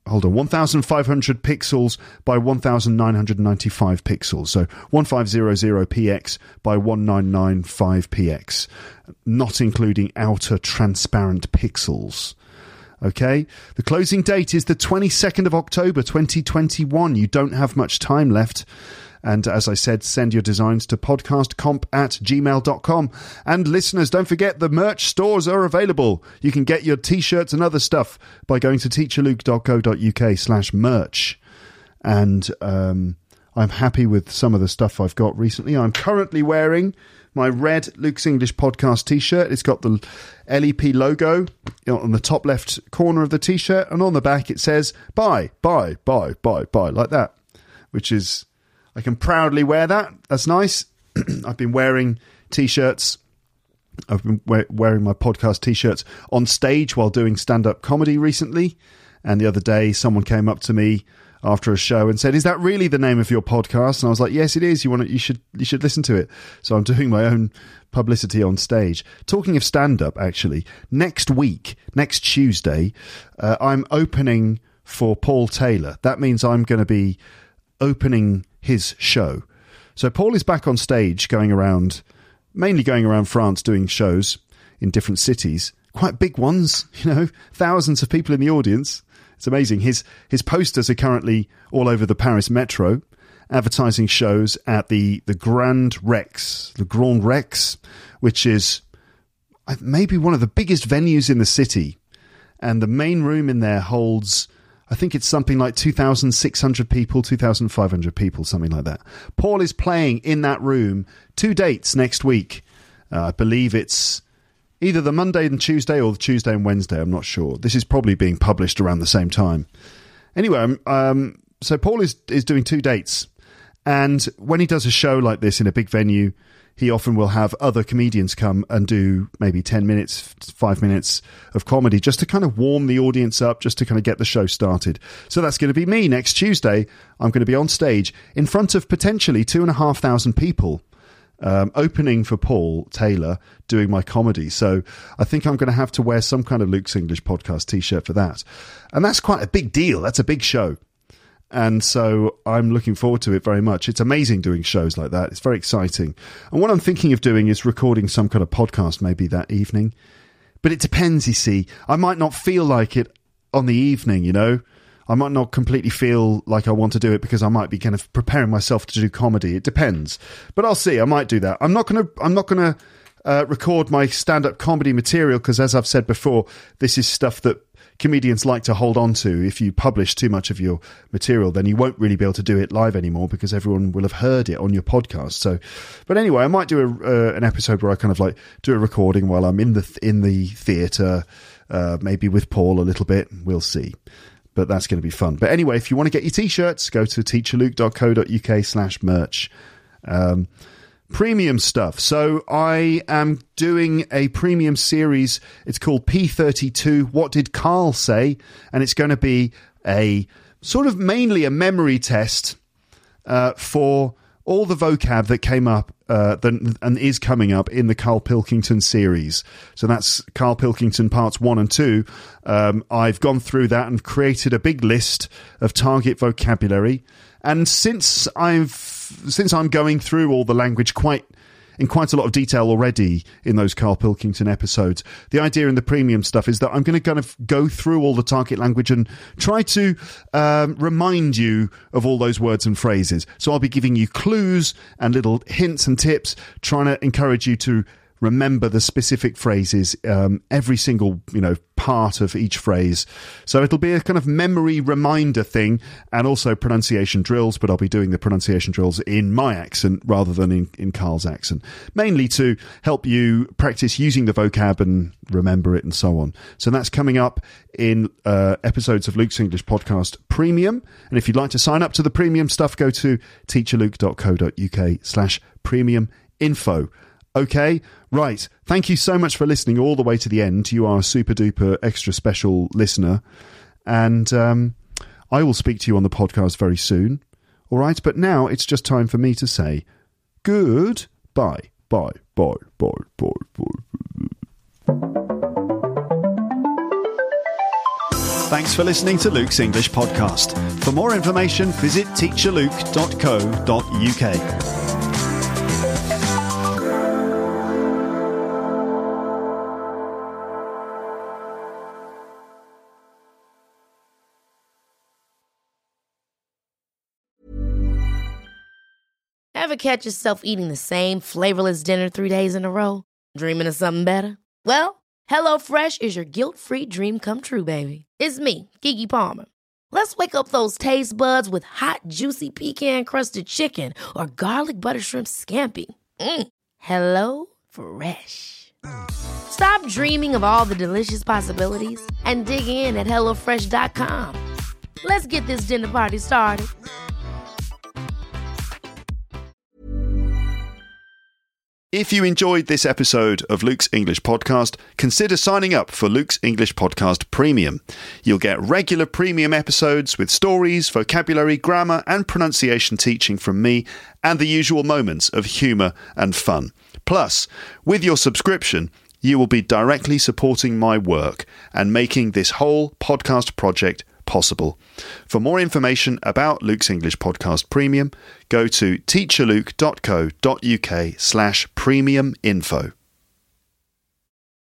D: pixels by 1,995 pixels. So 1500px by 1995px, not including outer transparent pixels. Okay, the closing date is the 22nd of October 2021. You don't have much time left. And as I said, send your designs to podcastcomp@gmail.com. And listeners, don't forget the merch stores are available. You can get your t-shirts and other stuff by going to teacherluke.co.uk/merch. And I'm happy with some of the stuff I've got recently. I'm currently wearing my red Luke's English Podcast t-shirt. It's got the LEP logo on the top left corner of the t-shirt, and on the back it says buy, like that, which is, I can proudly wear that. That's nice. I've been wearing t-shirts. I've been wearing my podcast t-shirts on stage while doing stand-up comedy recently. And the other day, someone came up to me after a show and said, "Is that really the name of your podcast?" And I was like, "Yes, it is. You should listen to it." So I'm doing my own publicity on stage. Talking of stand-up, actually, next Tuesday, I'm opening for Paul Taylor. That means I'm going to be opening his show. So Paul is back on stage, mainly going around France, doing shows in different cities, quite big ones, thousands of people in the audience. It's amazing. His posters are currently all over the Paris metro, advertising shows at the Grand Rex, which is maybe one of the biggest venues in the city. And the main room in there holds, I think it's something like 2,600 people, 2,500 people, something like that. Paul is playing in that room 2 dates next week. I believe it's either the Monday and Tuesday or the Tuesday and Wednesday. I'm not sure. This is probably being published around the same time. Anyway, so Paul is doing 2 dates. And when he does a show like this in a big venue, he often will have other comedians come and do maybe 10 minutes, 5 minutes of comedy just to kind of warm the audience up, just to kind of get the show started. So that's going to be me next Tuesday. I'm going to be on stage in front of potentially 2,500 people, opening for Paul Taylor, doing my comedy. So I think I'm going to have to wear some kind of Luke's English Podcast t-shirt for that. And that's quite a big deal. That's a big show. And so I'm looking forward to it very much. It's amazing doing shows like that. It's very exciting. And what I'm thinking of doing is recording some kind of podcast maybe that evening. But it depends, you see. I might not feel like it on the evening, I might not completely feel like I want to do it because I might be kind of preparing myself to do comedy. It depends. But I'll see. I might do that. I'm not going to record my stand-up comedy material because, as I've said before, this is stuff that comedians like to hold on to. If you publish too much of your material, then you won't really be able to do it live anymore because everyone will have heard it on your podcast. So, but anyway, I might do an episode where I kind of like do a recording while I'm in the theatre, maybe with Paul a little bit. We'll see. But that's going to be fun. But anyway, if you want to get your t-shirts, go to teacherluke.co.uk/merch. Premium stuff. So I am doing a premium series. It's called P32. What did Carl say? And it's going to be a sort of mainly a memory test for all the vocab that came up and is coming up in the Carl Pilkington series. So that's Carl Pilkington parts 1 and 2. I've gone through that and created a big list of target vocabulary. And since I'm going through all the language in quite a lot of detail already in those Carl Pilkington episodes, the idea in the premium stuff is that I'm going to kind of go through all the target language and try to remind you of all those words and phrases. So I'll be giving you clues and little hints and tips, trying to encourage you to remember the specific phrases, every single, part of each phrase. So it'll be a kind of memory reminder thing and also pronunciation drills, but I'll be doing the pronunciation drills in my accent rather than in Carl's accent, mainly to help you practice using the vocab and remember it and so on. So that's coming up in episodes of Luke's English Podcast Premium. And if you'd like to sign up to the premium stuff, go to teacherluke.co.uk/premium info. Okay, right. Thank you so much for listening all the way to the end. You are a super duper extra special listener. And I will speak to you on the podcast very soon. All right, but now it's just time for me to say goodbye. Bye, bye, bye, bye, bye. Thanks for listening to Luke's English Podcast. For more information, visit teacherluke.co.uk.
F: Ever catch yourself eating the same flavorless dinner 3 days in a row? Dreaming of something better? Well, HelloFresh is your guilt-free dream come true, baby. It's me, Keke Palmer. Let's wake up those taste buds with hot, juicy pecan-crusted chicken or garlic butter shrimp scampi. Hello Fresh. Stop dreaming of all the delicious possibilities and dig in at HelloFresh.com. Let's get this dinner party started.
D: If you enjoyed this episode of Luke's English Podcast, consider signing up for Luke's English Podcast Premium. You'll get regular premium episodes with stories, vocabulary, grammar and pronunciation teaching from me and the usual moments of humour and fun. Plus, with your subscription, you will be directly supporting my work and making this whole podcast project possible. For more information about Luke's English Podcast Premium, go to teacherluke.co.uk/premium info.